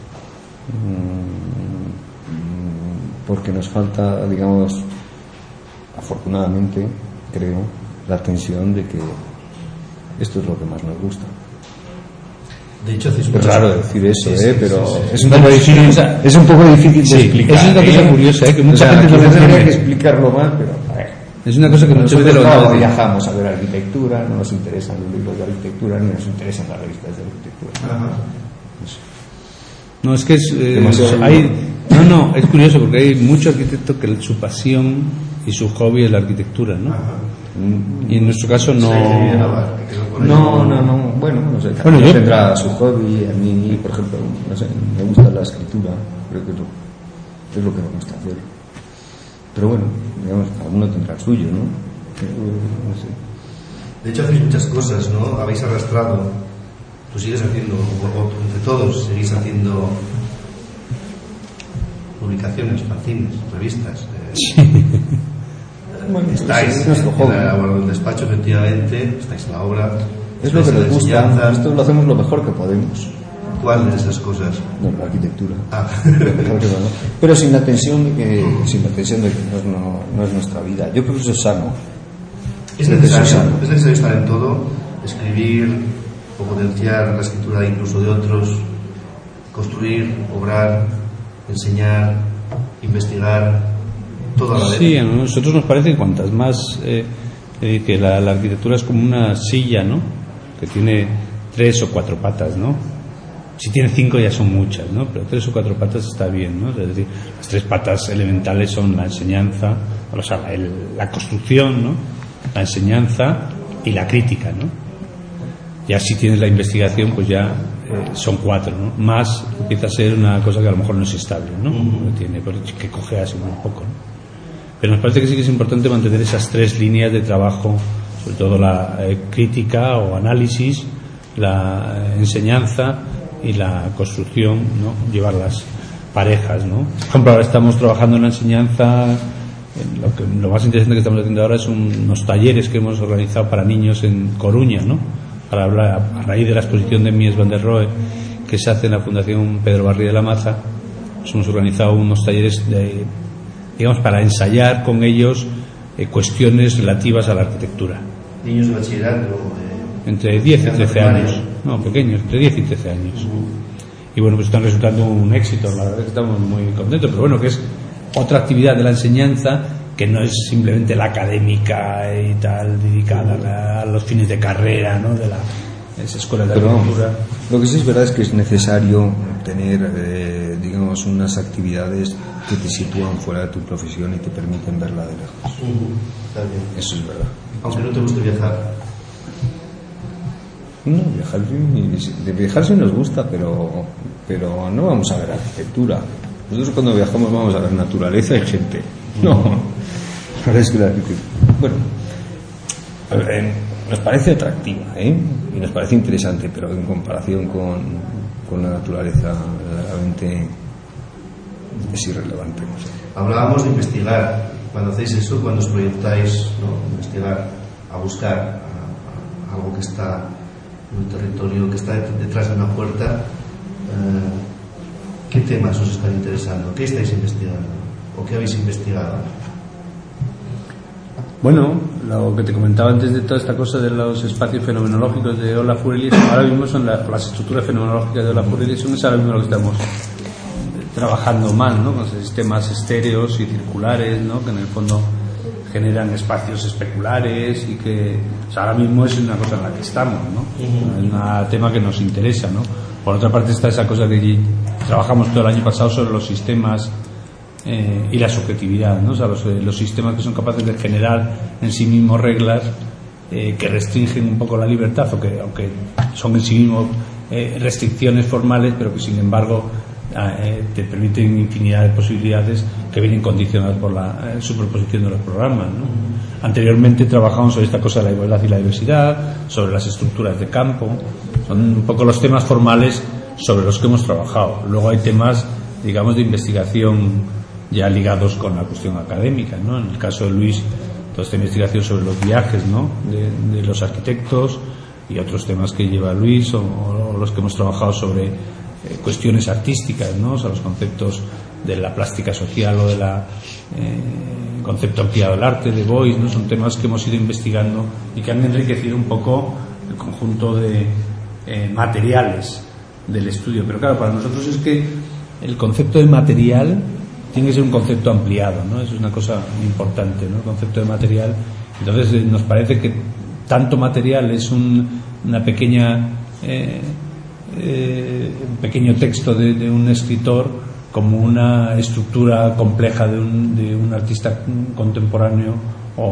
porque nos falta, digamos, afortunadamente, creo, la tensión de que esto es lo que más nos gusta. De hecho, es raro decir eso, sí, sí, ¿eh? Pero sí, sí, sí. es un poco difícil, o sea, es un poco difícil sí, de explicar. Es una cosa ¿eh? curiosa, ¿eh? Que mucha o sea, gente no tendría entiende. que explicarlo más, pero a ver. Es una cosa que muchas veces Nosotros lo no viajamos a ver arquitectura, no nos interesan los libros de arquitectura, ni nos interesan las revistas de arquitectura. Ajá. No, es que es, eh, Demasiado hay, no, no, es curioso porque hay muchos arquitectos que su pasión y su hobby es la arquitectura, ¿no? Ajá. Y en nuestro caso no. No, no, no, bueno, no sé, cada Bueno, uno yo- tendrá su hobby. A mí, por ejemplo, no sé, me gusta la escritura, creo que es lo, es lo que me gusta hacer. Pero bueno, digamos, cada uno tendrá el suyo, ¿no? Eh, no sé. De hecho, hacéis muchas cosas, ¿no? Habéis arrastrado. Tú sigues haciendo, o, o entre todos, seguís haciendo publicaciones, fanzines, revistas. Eh, Bueno, estáis es nuestro hobby. en la, bueno, en el despacho, efectivamente, estáis en la obra. Es lo que nos gusta. enseñanza. Esto lo hacemos lo mejor que podemos. ¿Cuál de esas cosas? No, la arquitectura. Ah. Pero sin la tensión de que, sin la tensión de que no es, no, no es nuestra vida. Yo creo que eso es sano. Es necesario, es necesario estar en todo, escribir o potenciar la escritura incluso de otros, construir, obrar, enseñar, investigar, todo a la vez. Sí, a nosotros nos parece que cuantas más, eh, eh, que la, la arquitectura es como una silla, ¿no? Que tiene tres o cuatro patas, ¿no? Si tiene cinco ya son muchas, ¿no? Pero tres o cuatro patas está bien, ¿no? Es decir, las tres patas elementales son la enseñanza, o sea, el, la construcción, ¿no? La enseñanza y la crítica, ¿no? Ya si tienes la investigación, pues ya eh, son cuatro, ¿no? Más empieza a ser una cosa que a lo mejor no es estable, ¿no? Uh-huh. Tiene que cojearse un poco, ¿no? Pero nos parece que sí que es importante mantener esas tres líneas de trabajo, sobre todo la eh, crítica o análisis, la eh, enseñanza y la construcción, ¿no? Llevarlas parejas, ¿no? Por ejemplo, ahora estamos trabajando en la enseñanza. Lo, que, lo más interesante que estamos haciendo ahora es un, unos talleres que hemos organizado para niños en Coruña, ¿no? Para hablar, a raíz de la exposición de Mies van der Rohe que se hace en la Fundación Pedro Barri de la Maza, pues hemos organizado unos talleres de, digamos, para ensayar con ellos eh, cuestiones relativas a la arquitectura. Niños de bachillerato, eh, entre diez y trece años, no, pequeños, entre diez y trece años. Uh-huh. Y bueno, pues están resultando un éxito, la verdad es que estamos muy contentos, pero bueno, que es otra actividad de la enseñanza que no es simplemente la académica y tal, dedicada a, la, a los fines de carrera, ¿no? De la esa escuela de arquitectura. Lo que sí es verdad es que es necesario tener, eh, digamos, unas actividades que te sitúan fuera de tu profesión y te permiten verla de lejos. Uh-huh. Está bien. Eso es verdad. Aunque no te guste viajar. No, viajar, de viajar sí nos gusta, pero, pero no vamos a ver arquitectura. Nosotros cuando viajamos vamos a ver naturaleza y gente. No, es que la arquitectura, bueno, eh, nos parece atractiva, ¿eh? Y nos parece interesante, pero en comparación con, con la naturaleza verdaderamente es irrelevante. No sé. Hablábamos de investigar. Cuando hacéis eso, cuando os proyectáis, ¿no? Investigar, a buscar a, a algo que está en un territorio, que está detrás de una puerta, eh, ¿qué temas os están interesando? ¿Qué estáis investigando? ¿O qué habéis investigado? Bueno, lo que te comentaba antes de toda esta cosa de los espacios fenomenológicos de Olafur Eliasson, ahora mismo son la, las estructuras fenomenológicas de Olafur Eliasson, es ahora mismo lo que estamos trabajando más, ¿no? Con sistemas estéreos y circulares, ¿no? Que en el fondo generan espacios especulares y que, o sea, ahora mismo es una cosa en la que estamos, ¿no? Uh-huh. Es un tema que nos interesa, ¿no? Por otra parte está esa cosa que trabajamos todo el año pasado sobre los sistemas eh, y la subjetividad, ¿no? O sea, los, los sistemas que son capaces de generar en sí mismos reglas eh, que restringen un poco la libertad, o que, aunque son en sí mismos eh, restricciones formales, pero que sin embargo eh, te permiten infinidad de posibilidades que vienen condicionadas por la eh, superposición de los programas, ¿no? Anteriormente trabajamos sobre esta cosa de la igualdad y la diversidad, sobre las estructuras de campo. Son un poco los temas formales sobre los que hemos trabajado. Luego hay temas, digamos, de investigación ya ligados con la cuestión académica, ¿no? En el caso de Luis, toda esta investigación sobre los viajes, ¿no? de, de los arquitectos, y otros temas que lleva Luis, o, o los que hemos trabajado sobre eh, cuestiones artísticas, ¿no? O sea, los conceptos de la plástica social o de la eh, concepto ampliado del arte de Beuys, ¿no? Son temas que hemos ido investigando y que han enriquecido un poco el conjunto de eh, materiales del estudio. Pero claro, para nosotros es que el concepto de material tiene que ser un concepto ampliado, ¿no? Eso es una cosa muy importante, ¿no? El concepto de material. Entonces eh, nos parece que tanto material es un, una pequeña eh, eh, un pequeño texto de, de un escritor, como una estructura compleja de un, de un artista contemporáneo, o,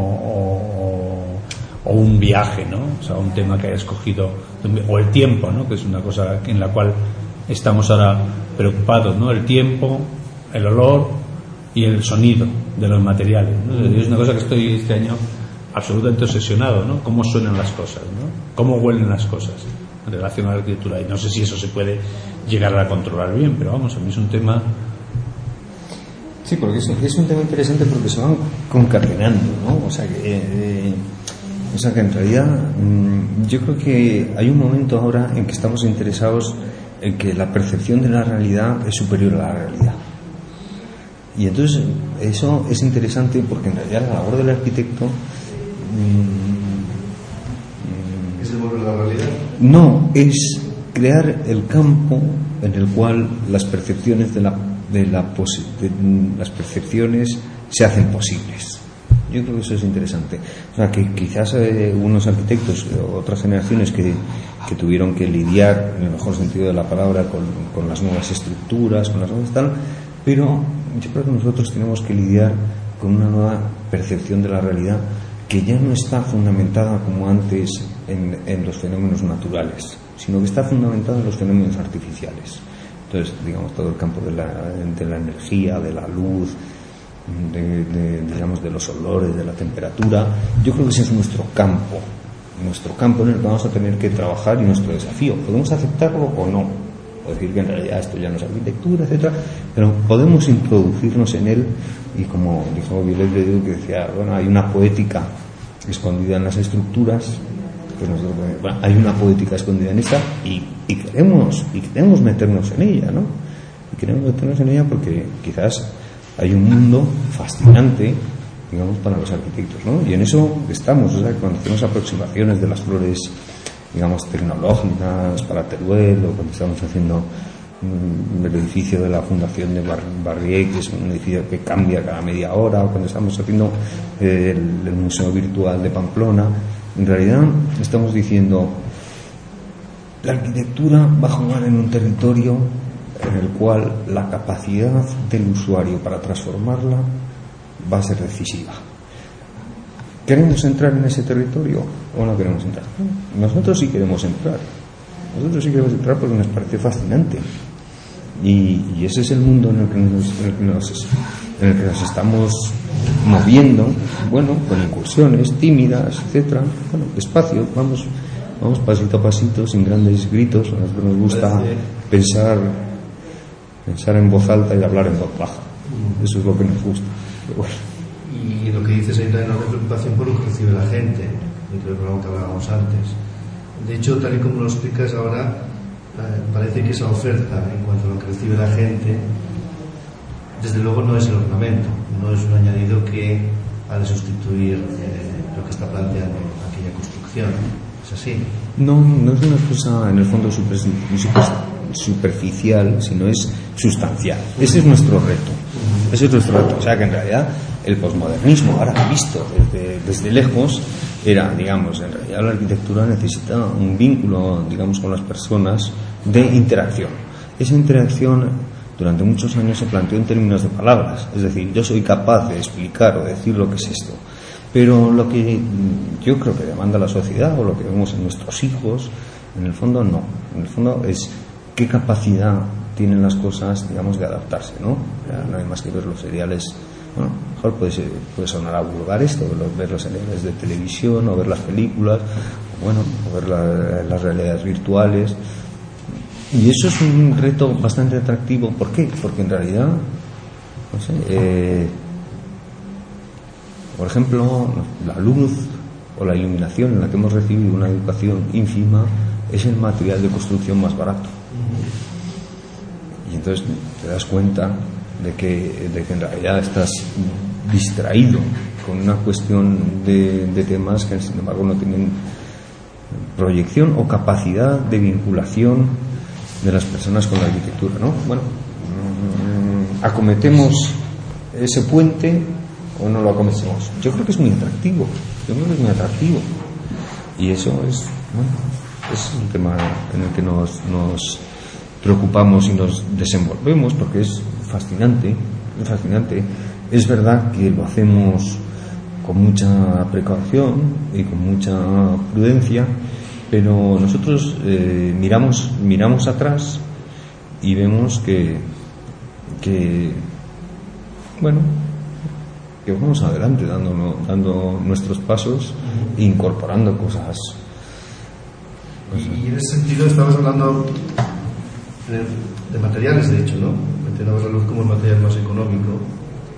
o, o un viaje, ¿no? O sea, un tema que haya escogido, o el tiempo, ¿no? Que es una cosa en la cual estamos ahora preocupados, ¿no? El tiempo, el olor y el sonido de los materiales, ¿no? Es una cosa que estoy este año absolutamente obsesionado, ¿no? Cómo suenan las cosas, ¿no? Cómo huelen las cosas en relación a la arquitectura, y no sé si eso se puede llegar a controlar bien, pero vamos, a mí es un tema. Sí, porque es, es un tema interesante porque se van concatenando, ¿no? O sea que, eh, o sea que en realidad mmm, yo creo que hay un momento ahora en que estamos interesados en que la percepción de la realidad es superior a la realidad. Y entonces eso es interesante porque en realidad la labor del arquitecto ¿Es devolver la realidad? No, es crear el campo en el cual las percepciones de la, de la posi- de las percepciones se hacen posibles. Yo creo que eso es interesante. O sea, que quizás eh, unos arquitectos o otras generaciones que, que tuvieron que lidiar, en el mejor sentido de la palabra, con, con las nuevas estructuras, con las nuevas tal, pero yo creo que nosotros tenemos que lidiar con una nueva percepción de la realidad que ya no está fundamentada como antes en, en los fenómenos naturales, sino que está fundamentada en los fenómenos artificiales. Entonces, digamos, todo el campo de la, de la energía, de la luz, de, de, digamos, de los olores, de la temperatura, yo creo que ese es nuestro campo, nuestro campo en el que vamos a tener que trabajar y nuestro desafío. ¿Podemos aceptarlo o no? O decir que en realidad esto ya no es arquitectura, etcétera, pero podemos introducirnos en él y, como dijo Viollet, que decía, bueno, hay una poética escondida en las estructuras, pues nosotros, bueno, hay una poética escondida en esta y, y queremos y queremos meternos en ella, ¿no? Y queremos meternos en ella porque quizás hay un mundo fascinante, digamos, para los arquitectos, ¿no? Y en eso estamos, o sea, cuando hacemos aproximaciones de las flores, digamos, tecnológicas para Teruel, o cuando estamos haciendo mm, el edificio de la Fundación de Bar- Barrié, que es un edificio que cambia cada media hora, o cuando estamos haciendo eh, el, el Museo Virtual de Pamplona, en realidad estamos diciendo la arquitectura va a jugar en un territorio en el cual la capacidad del usuario para transformarla va a ser decisiva. ¿Queremos entrar en ese territorio o no queremos entrar? Nosotros sí queremos entrar. Nosotros sí queremos entrar porque nos parece fascinante. Y, y ese es el mundo en el que nos, en el que nos, en el que nos estamos moviendo, bueno, con incursiones tímidas, etcétera. Bueno, despacio, vamos, vamos pasito a pasito, sin grandes gritos. A nosotros nos gusta pensar, pensar en voz alta y hablar en voz baja. Eso es lo que nos gusta. Pero bueno. Y lo que dices, hay una enorme preocupación por lo que recibe la gente, dentro de lo que hablábamos antes. De hecho, tal y como lo explicas ahora, eh, parece que esa oferta en cuanto a lo que recibe la gente, desde luego no es el ornamento, no es un añadido que ha de sustituir eh, lo que está planteando aquella construcción. ¿Es así? No, no es una cosa en el fondo super, super, superficial, sino es sustancial. Ese es nuestro reto. Ese es nuestro reto. O sea que en realidad el posmodernismo, ahora visto desde, desde lejos, era, digamos, en realidad la arquitectura necesita un vínculo, digamos, con las personas de interacción. Esa interacción durante muchos años se planteó en términos de palabras, es decir, yo soy capaz de explicar o decir lo que es esto, pero lo que yo creo que demanda la sociedad o lo que vemos en nuestros hijos, en el fondo no, en el fondo es qué capacidad tienen las cosas, digamos, de adaptarse, ¿no? Ya no hay más que ver los seriales. Bueno, mejor puede, ser, puede sonar a vulgar esto, ver los seriales de televisión o ver las películas, o bueno, o ver la, las realidades virtuales. Y eso es un reto bastante atractivo. ¿Por qué? Porque en realidad, no sé, eh, por ejemplo, la luz o la iluminación en la que hemos recibido una educación ínfima es el material de construcción más barato. Y entonces te das cuenta de que, de que en realidad estás distraído con una cuestión de, de temas que sin embargo no tienen proyección o capacidad de vinculación de las personas con la arquitectura, ¿no? Bueno, ¿acometemos ese puente o no lo acometemos? Yo creo que es muy atractivo, yo creo que es muy atractivo y eso es, bueno, es un tema en el que nos, nos preocupamos y nos desenvolvemos porque es fascinante, es fascinante. Es verdad que lo hacemos con mucha precaución y con mucha prudencia, pero nosotros eh, miramos miramos atrás y vemos que que bueno que vamos adelante dando dando nuestros pasos e incorporando cosas, cosas. Y en ese sentido estabas hablando de materiales, de hecho, ¿no? Mencionabas la luz como el material más económico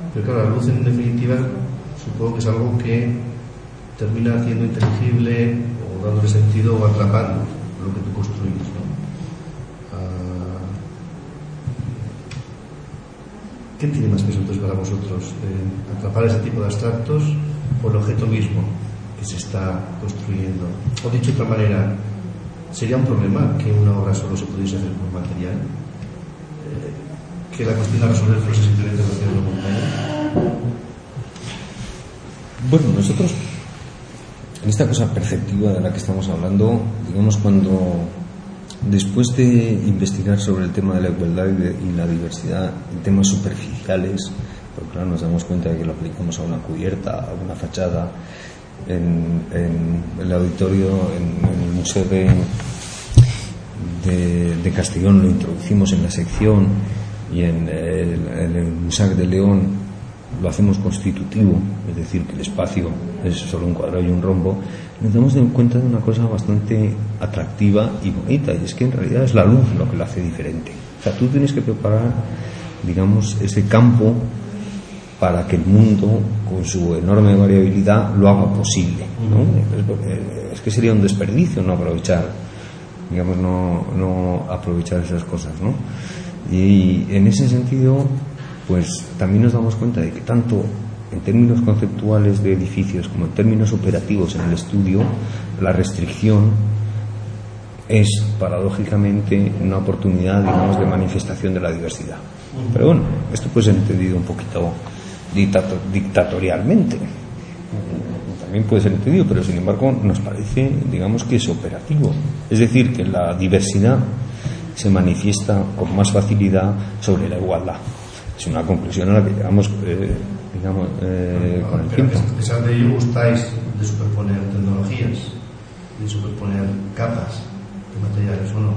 Pero claro, la luz en definitiva supongo que es algo que termina haciendo inteligible o dándole sentido o atrapando lo que tú construyes, ¿no? Uh, ¿Qué tiene más peso entonces para vosotros? Eh, ¿Atrapar ese tipo de abstractos o el objeto mismo que se está construyendo? O dicho de otra manera, ¿sería un problema que una obra solo se pudiese hacer con material? Eh, ¿Que la cuestión a resolver fuese simplemente hacer una montaña? Bueno, nosotros, en esta cosa perceptiva de la que estamos hablando, digamos, cuando después de investigar sobre el tema de la igualdad y, de, y la diversidad en temas superficiales, porque claro, nos damos cuenta de que lo aplicamos a una cubierta, a una fachada, en, en el auditorio, en, en el Museo de, de, de Castellón lo introducimos en la sección, y en el, en el Museo de León lo hacemos constitutivo, es decir, que el espacio es solo un cuadrado y un rombo. Nos damos cuenta de una cosa bastante atractiva y bonita, y es que en realidad es la luz lo que lo hace diferente. O sea, tú tienes que preparar, digamos, ese campo para que el mundo, con su enorme variabilidad, lo haga posible, ¿no? Es, es que sería un desperdicio no aprovechar, digamos, no, no aprovechar esas cosas, ¿no? Y en ese sentido, pues también nos damos cuenta de que tanto en términos conceptuales de edificios como en términos operativos en el estudio, la restricción es paradójicamente una oportunidad, digamos, de manifestación de la diversidad. Pero bueno, esto puede ser entendido un poquito dictato, dictatorialmente, también puede ser entendido, pero sin embargo nos parece, digamos, que es operativo, es decir, que la diversidad se manifiesta con más facilidad sobre la igualdad. Es una conclusión a la que llegamos, eh, digamos, eh, con el tiempo. A pesar de ello, gustáis de superponer tecnologías, de superponer capas de materiales, ¿o no?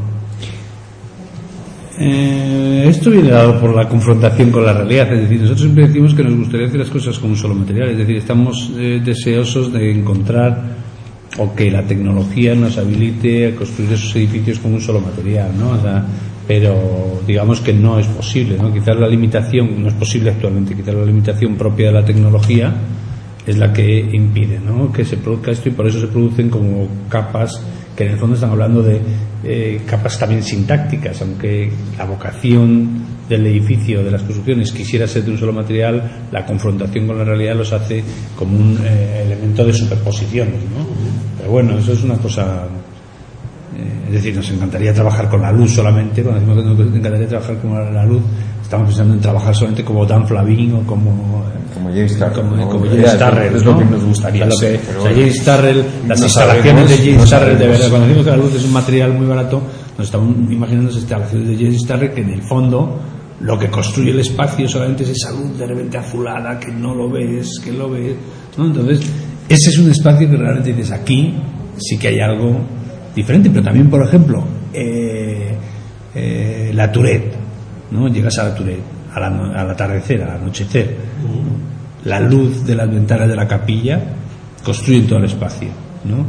Eh, esto viene dado por la confrontación con la realidad. Es decir, nosotros siempre decimos que nos gustaría hacer las cosas con un solo material. Es decir, estamos eh, deseosos de encontrar o que la tecnología nos habilite a construir esos edificios con un solo material, ¿no? O sea, pero digamos que no es posible, ¿no? Quizás la limitación, no es posible actualmente, quizás la limitación propia de la tecnología es la que impide, ¿no?, que se produzca esto, y por eso se producen como capas que en el fondo están hablando de eh, capas también sintácticas, aunque la vocación del edificio, de las construcciones, quisiera ser de un solo material, la confrontación con la realidad los hace como un eh, elemento de superposiciones, ¿no? Pero bueno, eso es una cosa. Eh, es decir, nos encantaría trabajar con la luz solamente. Cuando decimos que nos encantaría trabajar con la luz, estamos pensando en trabajar solamente como Dan Flavin o como eh, como James Turrell, como, ¿no? como James Turrell, es ¿no? lo que nos gustaría. O sea, lo que, pero o sea, James Turrell, las no instalaciones sabemos, de James no Turrell, de verdad, sabemos. cuando decimos que la luz es un material muy barato, nos estamos imaginando esas instalaciones de James Turrell que en el fondo lo que construye el espacio solamente es esa luz de repente azulada que no lo ves, que lo ves, ¿no? Entonces, ese es un espacio que realmente dices, aquí sí que hay algo diferente. Pero también, por ejemplo, eh, eh, la Tourette, ¿no? Llegas a la Tourette a la, al atardecer, al anochecer, la luz de las ventanas de la capilla construyen todo el espacio, ¿no?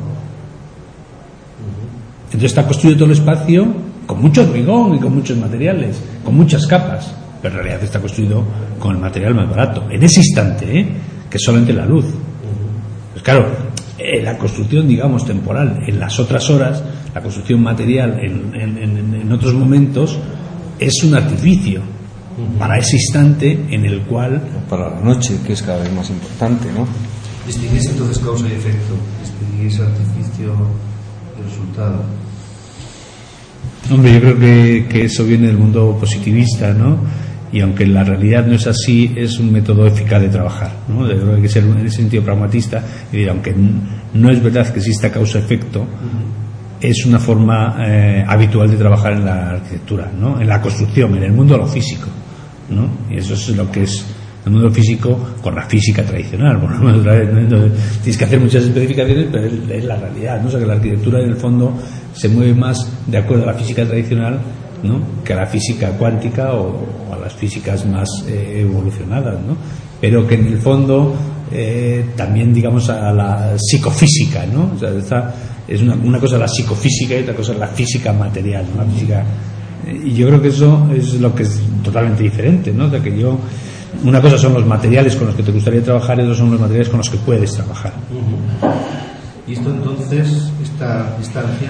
Entonces está construido todo el espacio con mucho hormigón y con muchos materiales, con muchas capas, pero en realidad está construido con el material más barato en ese instante, ¿eh?, que es solamente la luz. Pues claro, eh, la construcción, digamos, temporal en las otras horas, la construcción material en, en, en, en otros momentos, es un artificio para ese instante en el cual, para la noche, que es cada vez más importante, ¿no? Distinguís entonces causa y efecto, distinguís artificio y resultado. hombre, yo creo que, que eso viene del mundo positivista, ¿no? Y aunque la realidad no es así, es un método eficaz de trabajar, ¿no? Yo creo que hay que ser en ese sentido pragmatista y decir, aunque no es verdad que exista causa-efecto, uh-huh, es una forma eh, habitual de trabajar en la arquitectura, ¿no? En la construcción, en el mundo de lo físico, ¿no? Y eso es lo que es el mundo físico con la física tradicional. Por ejemplo, otra vez, ¿no? Entonces, tienes que hacer muchas especificaciones, pero es, es la realidad, ¿no? O sea, que la arquitectura en el fondo se mueve más de acuerdo a la física tradicional, ¿no?, que a la física cuántica o, o a las físicas más eh, evolucionadas, ¿no? Pero que en el fondo eh, también, digamos, a la psicofísica, ¿no? O sea, esta es una, una cosa la psicofísica y otra cosa la física material, ¿no? La física, eh, y yo creo que eso es lo que es totalmente diferente, ¿no? O sea, que yo Una cosa son los materiales con los que te gustaría trabajar y otros son los materiales con los que puedes trabajar. Uh-huh. Y esto entonces, esta distancia,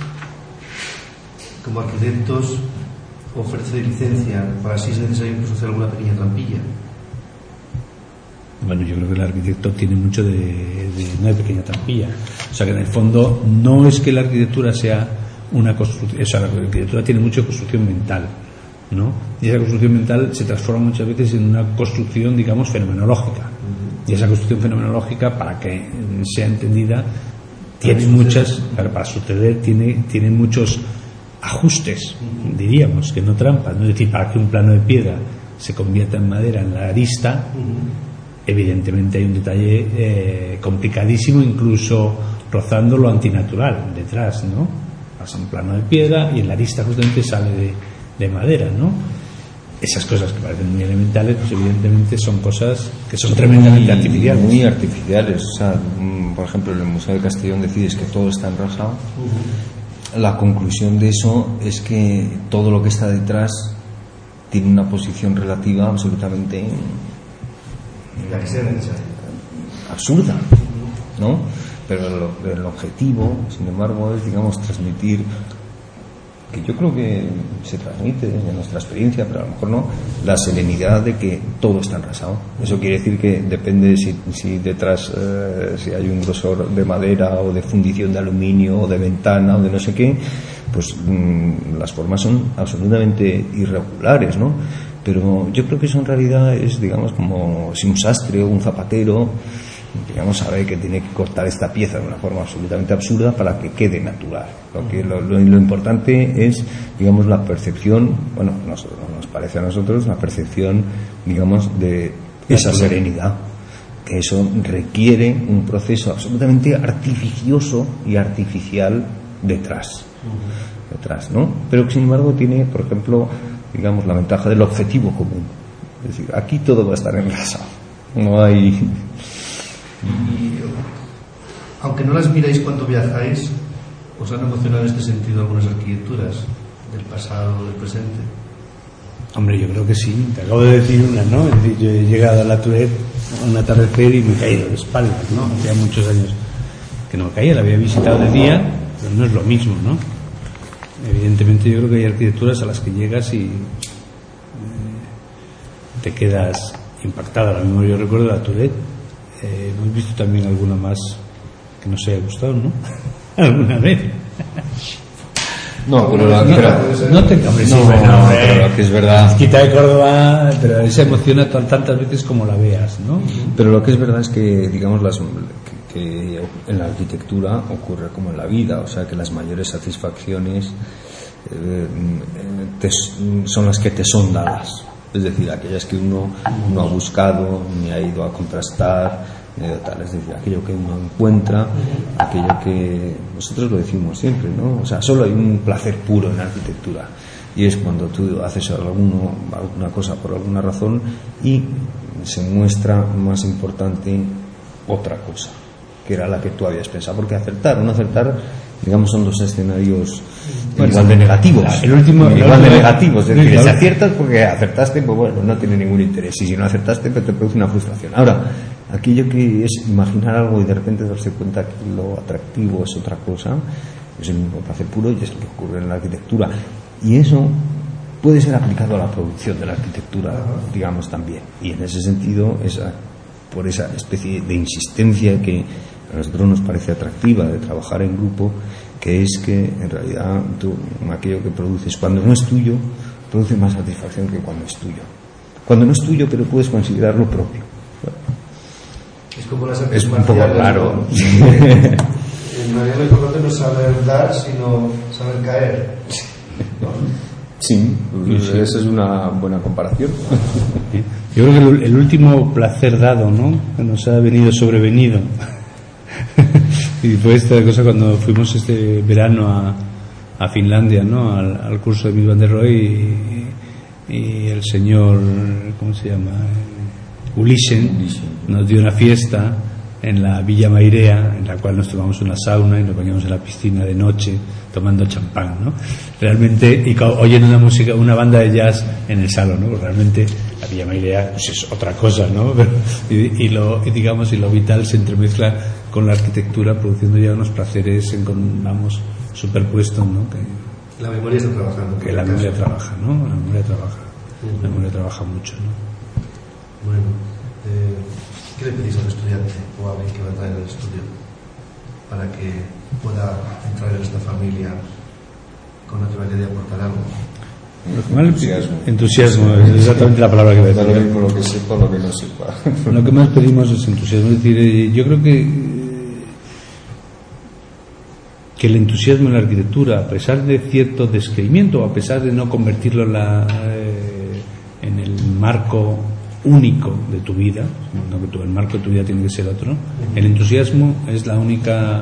como arquitectos, ofrece licencia para si es necesario incluso hacer alguna pequeña trampilla. Bueno, yo creo que el arquitecto tiene mucho de, de no de pequeña trampilla. O sea que en el fondo no es que la arquitectura sea una construcción, o sea, la arquitectura tiene mucho de construcción mental, ¿no? Y esa construcción mental se transforma muchas veces en una construcción, digamos, fenomenológica. Y esa construcción fenomenológica, para que sea entendida, tiene muchas, para suceder, tiene, tiene muchos ajustes, diríamos, que no trampas, ¿no? Es decir, para que un plano de piedra se convierta en madera en la arista, evidentemente hay un detalle eh, complicadísimo, incluso rozando lo antinatural detrás, ¿no? Pasa un plano de piedra y en la arista justamente sale de, de madera, ¿no? Esas cosas que parecen muy elementales, pues evidentemente son cosas que son, son tremendamente muy, artificiales. Muy artificiales. O sea, por ejemplo, en el Museo de Castellón decides que todo está enrasado. Uh-huh. La conclusión de eso es que todo lo que está detrás tiene una posición relativa absolutamente la que sea necesaria, absurda, ¿no? Pero el, el objetivo, sin embargo, es, digamos, transmitir, que yo creo que se transmite desde nuestra experiencia, pero a lo mejor no, la serenidad de que todo está enrasado. Eso quiere decir que depende de si, si detrás eh, si hay un grosor de madera o de fundición de aluminio o de ventana o de no sé qué, pues mmm, las formas son absolutamente irregulares, ¿no? Pero yo creo que eso en realidad es, digamos, como si un sastre o un zapatero, digamos, sabe que tiene que cortar esta pieza de una forma absolutamente absurda para que quede natural. Lo que lo, lo, lo importante es, digamos, la percepción, bueno, nos, nos parece a nosotros, la percepción, digamos, de esa serenidad, que eso requiere un proceso absolutamente artificioso y artificial detrás, detrás, ¿no? Pero que sin embargo tiene, por ejemplo, digamos, la ventaja del objetivo común. Es decir, aquí todo va a estar enlazado. No hay... Y, aunque no las miráis cuando viajáis, ¿os han emocionado en este sentido algunas arquitecturas del pasado o del presente? Hombre, yo creo que sí. Te acabo de decir una, ¿no? Es decir, yo he llegado a la Tourette a un atardecer y me he caído de espaldas, ¿no? Hacía muchos años que no me caía, la había visitado de día, pero no es lo mismo, ¿no? Evidentemente yo creo que hay arquitecturas a las que llegas y eh, te quedas impactada. Ahora mismo yo recuerdo la Tourette. Eh, hemos visto también alguna más que nos haya gustado, ¿no? ¿Alguna vez? No, pero, la, pero no te cabres, no, sí, bueno, no, eh, pero que es verdad. Quita de Córdoba, pero esa emociona tantas veces como la veas, ¿no? Pero lo que es verdad es que, digamos, las que, que en la arquitectura ocurre como en la vida, o sea, que las mayores satisfacciones eh, te, son las que te son dadas. Es decir, aquellas que uno no ha buscado, ni ha ido a contrastar, ni de tal. Es decir, aquello que uno encuentra, aquello que nosotros lo decimos siempre, ¿no? O sea, solo hay un placer puro en la arquitectura, y es cuando tú haces alguno, alguna cosa por alguna razón y se muestra más importante otra cosa, que era la que tú habías pensado. Porque acertar o no acertar, digamos, son dos escenarios bueno, igual de negativos. El último, igual de negativos. Es decir, si aciertas porque acertaste, pues bueno, no tiene ningún interés. Y si no acertaste, pues te produce una frustración. Ahora, aquello que es imaginar algo y de repente darse cuenta que lo atractivo es otra cosa, es el mismo placer puro, y es lo que ocurre en la arquitectura. Y eso puede ser aplicado a la producción de la arquitectura, digamos, también. Y en ese sentido, esa, por esa especie de insistencia que a nosotros nos parece atractiva de trabajar en grupo, que es que en realidad tú, aquello que produces cuando no es tuyo, produce más satisfacción que cuando es tuyo. Cuando no es tuyo, pero puedes considerarlo propio. Es como las es un poco raro. En realidad lo importante no es saber dar, sino saber caer, ¿no? Sí, sí, esa es una buena comparación. Yo creo que el, el último placer dado, ¿no?, que nos ha venido sobrevenido y fue esta cosa cuando fuimos este verano a, a Finlandia, ¿no?, al, al curso de Mies van der Rohe, y, y el señor, ¿cómo se llama?, Ulyssen, nos dio una fiesta en la Villa Mairea, en la cual nos tomamos una sauna y nos bañamos en la piscina de noche tomando champán, ¿no? Realmente, y oyendo una música, una banda de jazz en el salón, ¿no? Realmente La Villa Mailea pues es otra cosa, ¿no? Pero, y, y lo y digamos y lo vital se entremezcla con la arquitectura, produciendo ya unos placeres en, con, vamos, superpuestos, ¿no? Que la memoria está trabajando. Que la memoria trabaja, ¿no? La memoria trabaja. Uh-huh. La memoria trabaja mucho, ¿no? Bueno, eh, ¿qué le pedís al estudiante o a alguien que va a entrar en el estudio para que pueda entrar en esta familia con la que vaya a aportar algo? Entusiasmo. Entusiasmo, es exactamente la palabra que voy a decir. Da lo mismo lo que sepa o lo que no sepa. Lo que más pedimos es entusiasmo. Es decir, yo creo que que el entusiasmo en la arquitectura, a pesar de cierto descreimiento, a pesar de no convertirlo en, la, eh, en el marco único de tu vida, sino que tu, el marco de tu vida tiene que ser otro, el entusiasmo es la única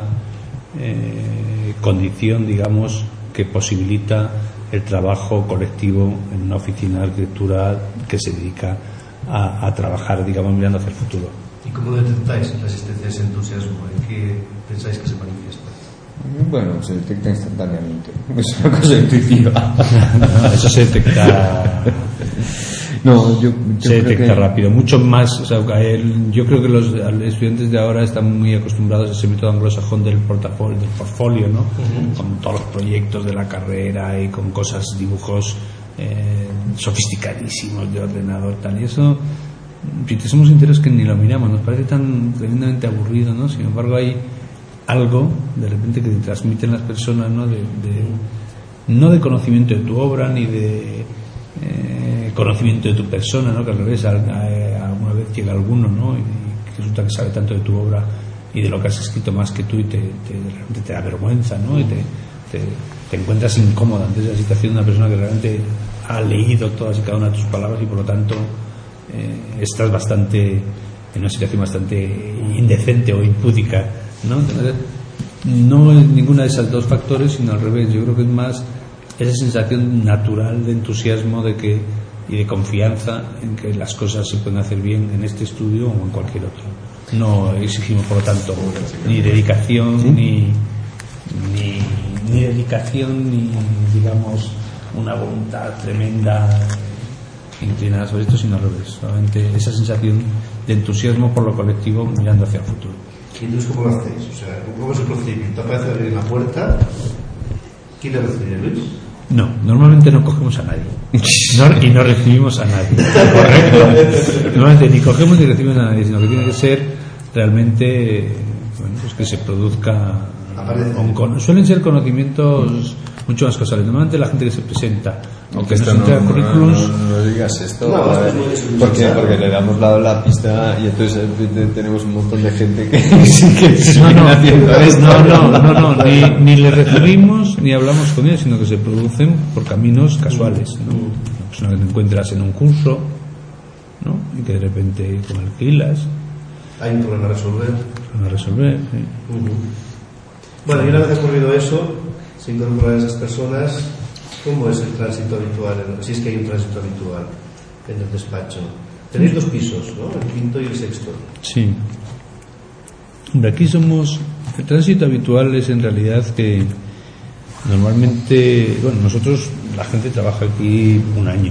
eh, condición, digamos, que posibilita el trabajo colectivo en una oficina de arquitectura que se dedica a, a trabajar, digamos, mirando hacia el futuro. ¿Y cómo detectáis la existencia de ese entusiasmo? ¿En qué pensáis que se manifiesta? Bueno, se detecta instantáneamente. Es una cosa intuitiva. No, eso se detecta. No, yo, yo se detecta que... rápido. Mucho más. O sea, el, yo creo que los estudiantes de ahora están muy acostumbrados a ese método anglosajón del portafolio, del portfolio, ¿no? Uh-huh. Con todos los proyectos de la carrera y con cosas, dibujos eh, sofisticadísimos de ordenador, tal. Y eso, si te somos sinceros, que ni lo miramos. Nos parece tan tremendamente aburrido, ¿no? Sin embargo, hay algo de repente que te transmiten las personas, ¿no? De, de, no de conocimiento de tu obra ni de eh, conocimiento de tu persona, ¿no? Que al revés, a, a, alguna vez llega alguno, ¿no? Y, y resulta que sabe tanto de tu obra y de lo que has escrito más que tú y te, te, te, te da vergüenza, ¿no? Y te, te, te encuentras incómoda ante esa situación de una persona que realmente ha leído todas y cada una de tus palabras y por lo tanto eh, estás bastante en una situación bastante indecente o impúdica, ¿no? Entonces, no es ninguna de esas dos factores, sino al revés. Yo creo que es más esa sensación natural de entusiasmo de que y de confianza en que las cosas se pueden hacer bien en este estudio o en cualquier otro. No exigimos, por lo tanto, ni dedicación, ¿sí? ni, ni ni dedicación, ni digamos una voluntad tremenda inclinada sobre esto, sino al revés. Solamente esa sensación de entusiasmo por lo colectivo mirando hacia el futuro. ¿Y entonces cómo lo hacéis? O sea, ¿cómo es el procedimiento? Aparece abrir la puerta. ¿Quién le recibe, Luis? No, normalmente no cogemos a nadie. No, y no recibimos a nadie. Correcto. Normalmente ni cogemos ni recibimos a nadie, sino que tiene que ser realmente, bueno, pues que se produzca. Un, suelen ser conocimientos mucho más casuales. Normalmente la gente que se presenta, aunque nos entrega no, currículums. No, no, no digas esto, no, a ver, porque, porque le damos la, la pista y entonces tenemos un montón de gente que sí que no, no, no, no, no, no, ni, ni le recibimos ni hablamos con ellos, sino que se producen por caminos casuales, ¿no? Una persona que te encuentras en un curso, ¿no? Y que de repente con alquilas. Hay un problema a resolver. A resolver, sí. Uh-huh. Bueno, y una vez ocurrido eso, se incorporan esas personas. ¿Cómo es el tránsito habitual? Si es que hay un tránsito habitual en el despacho. Tenéis dos pisos, ¿no? El quinto y el sexto. Sí. De aquí somos. El tránsito habitual es en realidad que normalmente, bueno, nosotros, la gente trabaja aquí un año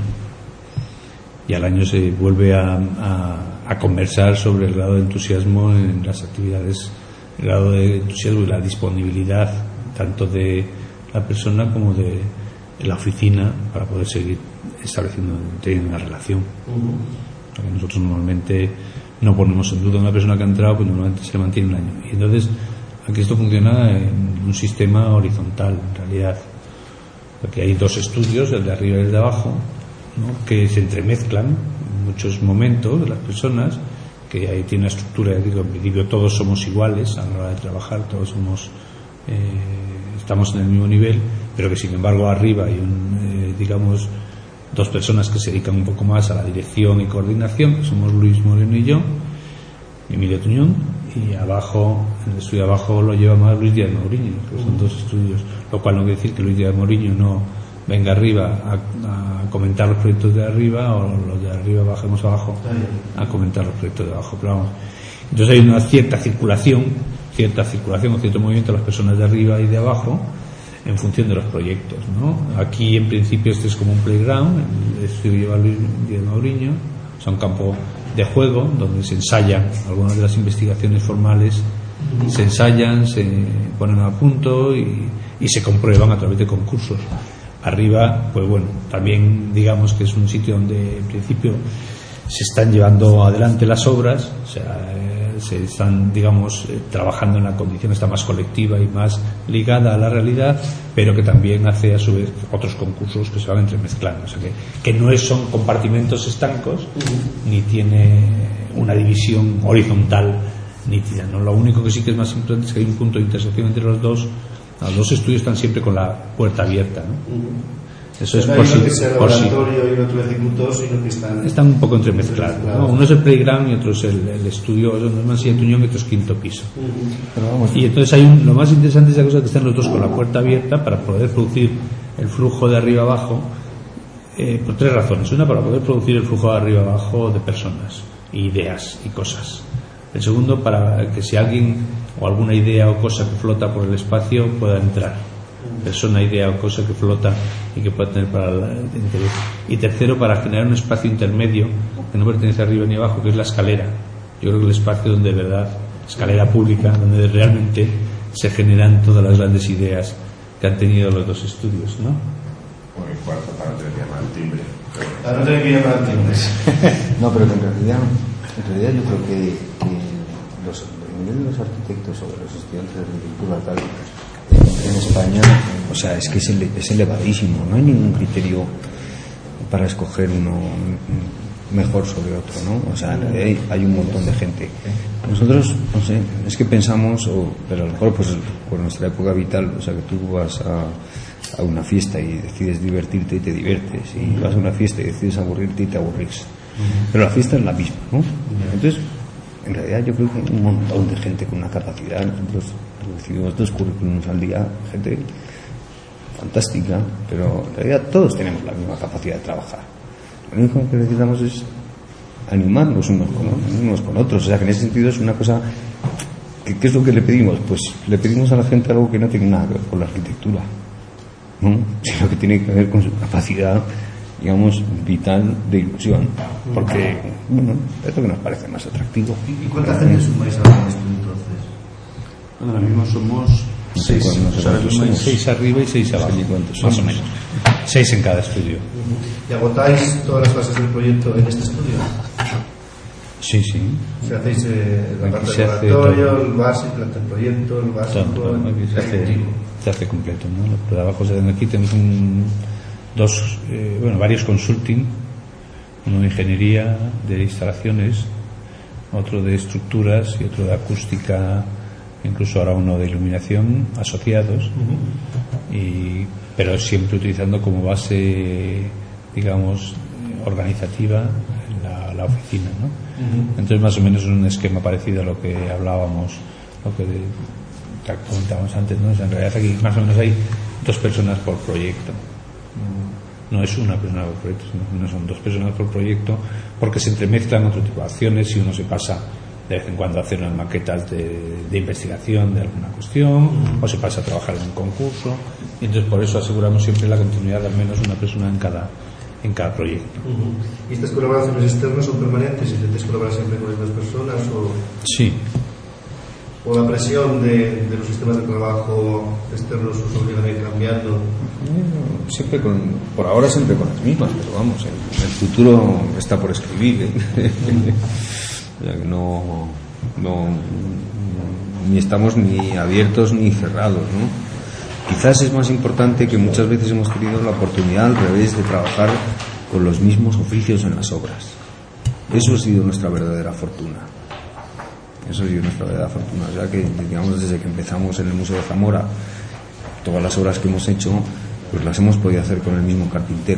y al año se vuelve a, a, a conversar sobre el grado de entusiasmo en las actividades, el grado de entusiasmo y la disponibilidad tanto de la persona como de la oficina para poder seguir estableciendo una relación. Uh-huh. Nosotros normalmente no ponemos en duda a una persona que ha entrado, pues normalmente se mantiene un año. Y entonces aquí esto funciona en un sistema horizontal en realidad, porque hay dos estudios, el de arriba y el de abajo, ¿no? Que se entremezclan en muchos momentos de las personas, que ahí tiene una estructura, digo, en principio todos somos iguales a la hora de trabajar, todos somos eh, estamos en el mismo nivel, pero que sin embargo arriba hay un, eh, digamos, dos personas que se dedican un poco más a la dirección y coordinación, que somos Luis Moreno y yo, Emilio Tuñón, y abajo, en el estudio abajo lo lleva más Luis Díaz Mourinho, que son dos estudios, lo cual no quiere decir que Luis Díaz Mourinho no venga arriba a, a comentar los proyectos de arriba, o los de arriba bajemos abajo a comentar los proyectos de abajo, pero vamos. Entonces hay una cierta circulación, cierta circulación o cierto movimiento de las personas de arriba y de abajo en función de los proyectos, ¿no? Aquí en principio este es como un playground, el estudio lleva Luis Díaz Mourinho, o sea, un campo de juego donde se ensayan algunas de las investigaciones formales, se ensayan, se ponen a punto y, y se comprueban a través de concursos. Arriba, pues bueno, también digamos que es un sitio donde en principio se están llevando adelante las obras, o sea, eh, se están, digamos, eh, trabajando en la condición esta más colectiva y más ligada a la realidad, pero que también hace a su vez otros concursos que se van entremezclando, o sea, que, que no es, son compartimentos estancos, uh-huh. ni tiene una división horizontal nítida, ¿no? Lo único que sí que es más importante es que hay un punto de intersección entre los dos. Los dos estudios están siempre con la puerta abierta, ¿no? Uh-huh. Eso es por si, por si. Y otro ejecutor, sino que están, están un poco entremezclados, ¿no? Uno es el playground y otro es el, el estudio, uno es Mansilla Tuñón y otro es quinto piso. Uh-huh. Y entonces hay un, lo más interesante es la cosa que están los dos con la puerta abierta para poder producir el flujo de arriba abajo, eh, por tres razones. Una, para poder producir el flujo de arriba abajo de personas, ideas y cosas. El segundo, para que si alguien o alguna idea o cosa que flota por el espacio pueda entrar. Persona, idea o cosa que flota y que pueda tener para el interés. Y tercero, para generar un espacio intermedio que no pertenece arriba ni abajo, que es la escalera. Yo creo que el espacio donde de verdad, escalera pública, donde realmente se generan todas las grandes ideas que han tenido los dos estudios, ¿no? Por el cuarto, para no tener que llamar al timbre. Para no tener que llamar al timbre. No, pero que en realidad, en realidad yo creo que, que los, el nivel de los arquitectos o de los estudiantes de arquitectura tal en España, o sea, es que es, ele, es elevadísimo, no hay ningún criterio para escoger uno mejor sobre otro, ¿no? O sea, hay, hay un montón de gente. Nosotros, no sé, es que pensamos, o, pero a lo mejor pues por nuestra época vital, o sea, que tú vas a, a una fiesta y decides divertirte y te diviertes, y vas a una fiesta y decides aburrirte y te aburrís. Pero la fiesta es la misma, ¿no? Entonces, en realidad yo creo que hay un montón de gente con una capacidad. Nosotros recibimos dos currículums al día, gente fantástica, pero en realidad todos tenemos la misma capacidad de trabajar. Lo único que necesitamos es animarnos unos con, unos con otros. O sea, que en ese sentido es una cosa que, ¿qué es lo que le pedimos? Pues le pedimos a la gente algo que no tiene nada que ver con la arquitectura, ¿no? Sino que tiene que ver con su capacidad, digamos, vital de ilusión, porque, bueno, es lo que nos parece más atractivo. ¿Y cuánta gente sumáis ahora en esto entonces? Ahora mismo somos seis, no sé, ahora mismo hay seis arriba y seis abajo, más o menos. Seis en cada estudio. ¿Y agotáis todas las fases del proyecto en este estudio? Sí, sí. O sea, hacéis eh, la parte del laboratorio, el básico, el proyecto, el básico, todo, todo. El, se, hace, se hace completo, ¿no? Los trabajos se dan aquí. Tenemos un, dos, eh, bueno, varios consulting, uno de ingeniería de instalaciones, otro de estructuras y otro de acústica, incluso ahora uno de iluminación, asociados, uh-huh. y, pero siempre utilizando como base, digamos, organizativa la, la oficina, ¿no? Uh-huh. Entonces más o menos es un esquema parecido a lo que hablábamos, lo que, que comentábamos antes, ¿no? En realidad aquí más o menos hay dos personas por proyecto. No es una persona por proyecto, sino son dos personas por proyecto, porque se entremezclan otro tipo de acciones y uno se pasa de vez en cuando a hacer unas maquetas de, de investigación de alguna cuestión, uh-huh. o se pasa a trabajar en un concurso, y entonces por eso aseguramos siempre la continuidad de al menos una persona en cada en cada proyecto. Uh-huh. ¿Y estas colaboraciones externas son permanentes? ¿Intentáis colaborar siempre con las personas? O... Sí. ¿O la presión de, de los sistemas de trabajo externos os obligan a ir cambiando? Siempre con, por ahora siempre con las mismas, pero vamos, el, el futuro está por escribir, ¿eh? O sea que no, no, ni estamos ni abiertos ni cerrados, ¿no? Quizás es más importante que muchas veces hemos tenido la oportunidad al revés de trabajar con los mismos oficios en las obras. Eso ha sido nuestra verdadera fortuna. Eso ha sido nuestra verdadera fortuna. O sea que, digamos, desde que empezamos en el Museo de Zamora, todas las obras que hemos hecho, pues las hemos podido hacer con el mismo carpintero.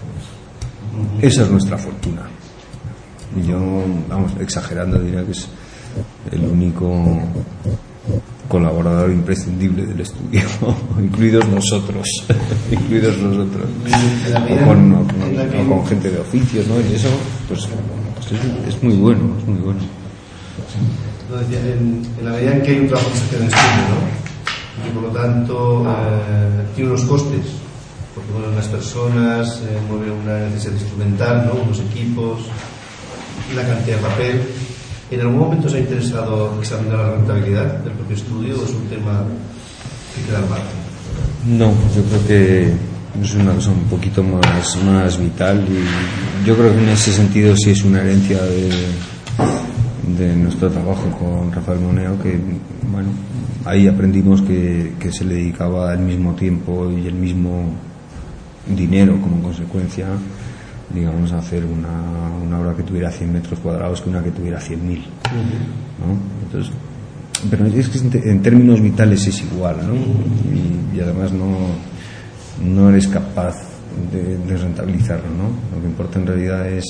Esa es nuestra fortuna. Yo, vamos, exagerando diría que es el único colaborador imprescindible del estudio, incluidos nosotros, incluidos nosotros, o con, o con, o con gente de oficios, ¿no? Y eso, pues, pues es, es muy bueno, es muy bueno. En, en la medida en que hay un trabajo que se hace en estudio, ¿no? Y por lo tanto eh, tiene unos costes, porque bueno, unas personas eh, mueven una necesidad instrumental, ¿no? Unos equipos, la cantidad de papel. ¿En algún momento os ha interesado examinar la rentabilidad del propio estudio o es un tema que queda al margen? No, yo creo que es una cosa un poquito más, más vital y yo creo que en ese sentido sí es una herencia de, de nuestro trabajo con Rafael Moneo, que bueno, ahí aprendimos que, que se le dedicaba el mismo tiempo y el mismo dinero como consecuencia, digamos, a hacer una, una obra que tuviera cien metros cuadrados que una que tuviera cien mil, ¿no? Entonces, pero es que en términos vitales es igual, ¿no? Y, y además no, no eres capaz de, de rentabilizarlo, ¿no? Lo que importa en realidad es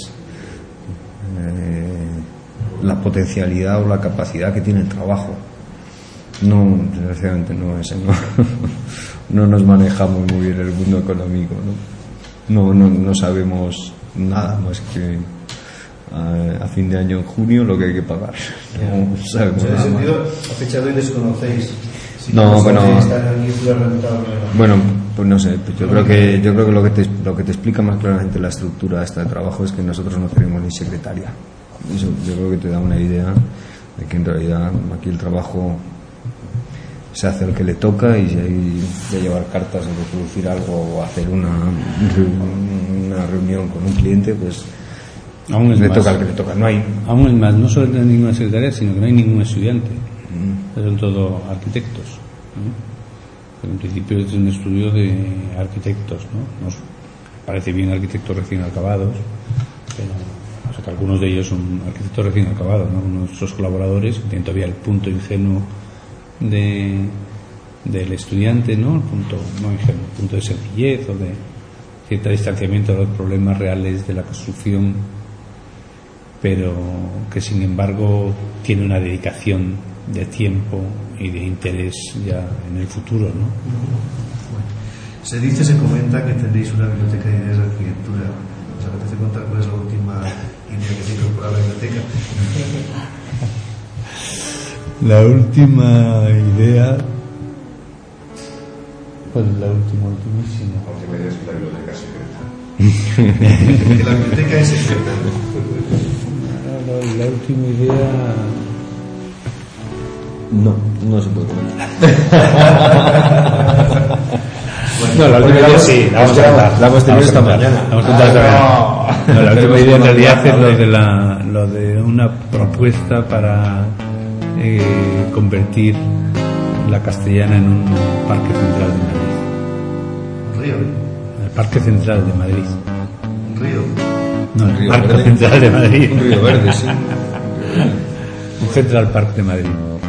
eh, la potencialidad o la capacidad que tiene el trabajo. No, desgraciadamente no es, no, no nos manejamos muy bien el mundo económico, ¿no? No, no, no sabemos nada más que a, a fin de año en junio lo que hay que pagar. No sabemos en ese nada sentido, a fecha de hoy desconocéis. Si no, bueno, rentable. bueno, pues no sé, pues yo creo que yo creo que lo que te lo que te explica más claramente la estructura esta de trabajo es que nosotros no tenemos ni secretaria. Eso yo creo que te da una idea de que en realidad aquí el trabajo se hace el que le toca y si hay que llevar cartas o de producir algo o hacer una, una reunión con un cliente, pues aún es le más, toca al que le toca. No hay, aún es más, no solo no hay ninguna secretaria, sino que no hay ningún estudiante. Mm. Son todos arquitectos, ¿no? Pero en principio es un estudio de arquitectos, ¿no? Nos parece bien arquitectos recién acabados, pero o sea, que algunos de ellos son arquitectos recién acabados, ¿no? Nuestros colaboradores que tienen todavía el punto ingenuo de del estudiante, ¿no? El punto no ingenuo, el punto de sencillez o de cierto distanciamiento de los problemas reales de la construcción, pero que sin embargo tiene una dedicación de tiempo y de interés ya en el futuro, ¿no? Se dice, se comenta que tendréis una biblioteca de ideas de arquitectura. ¿Os apetece contar cuál es la última idea que se incorpora a la biblioteca? La última idea. ¿Cuál es la última, ultimísima? La última idea es que la biblioteca es secreta. Que la biblioteca es secreta. La, la última idea. no, no se puede comentar. Bueno, no, la última idea sí, la vamos a contar. La hemos tenido esta mañana. La vamos a contar esta mañana. No, la última idea en realidad es lo de, la, lo de una propuesta para eh, convertir la Castellana en un parque central de Madrid. ¿Un río? El parque central de Madrid. ¿Un río? No, el Río parque Verde. central de Madrid. Un río verde, sí. Un Central Park de Madrid.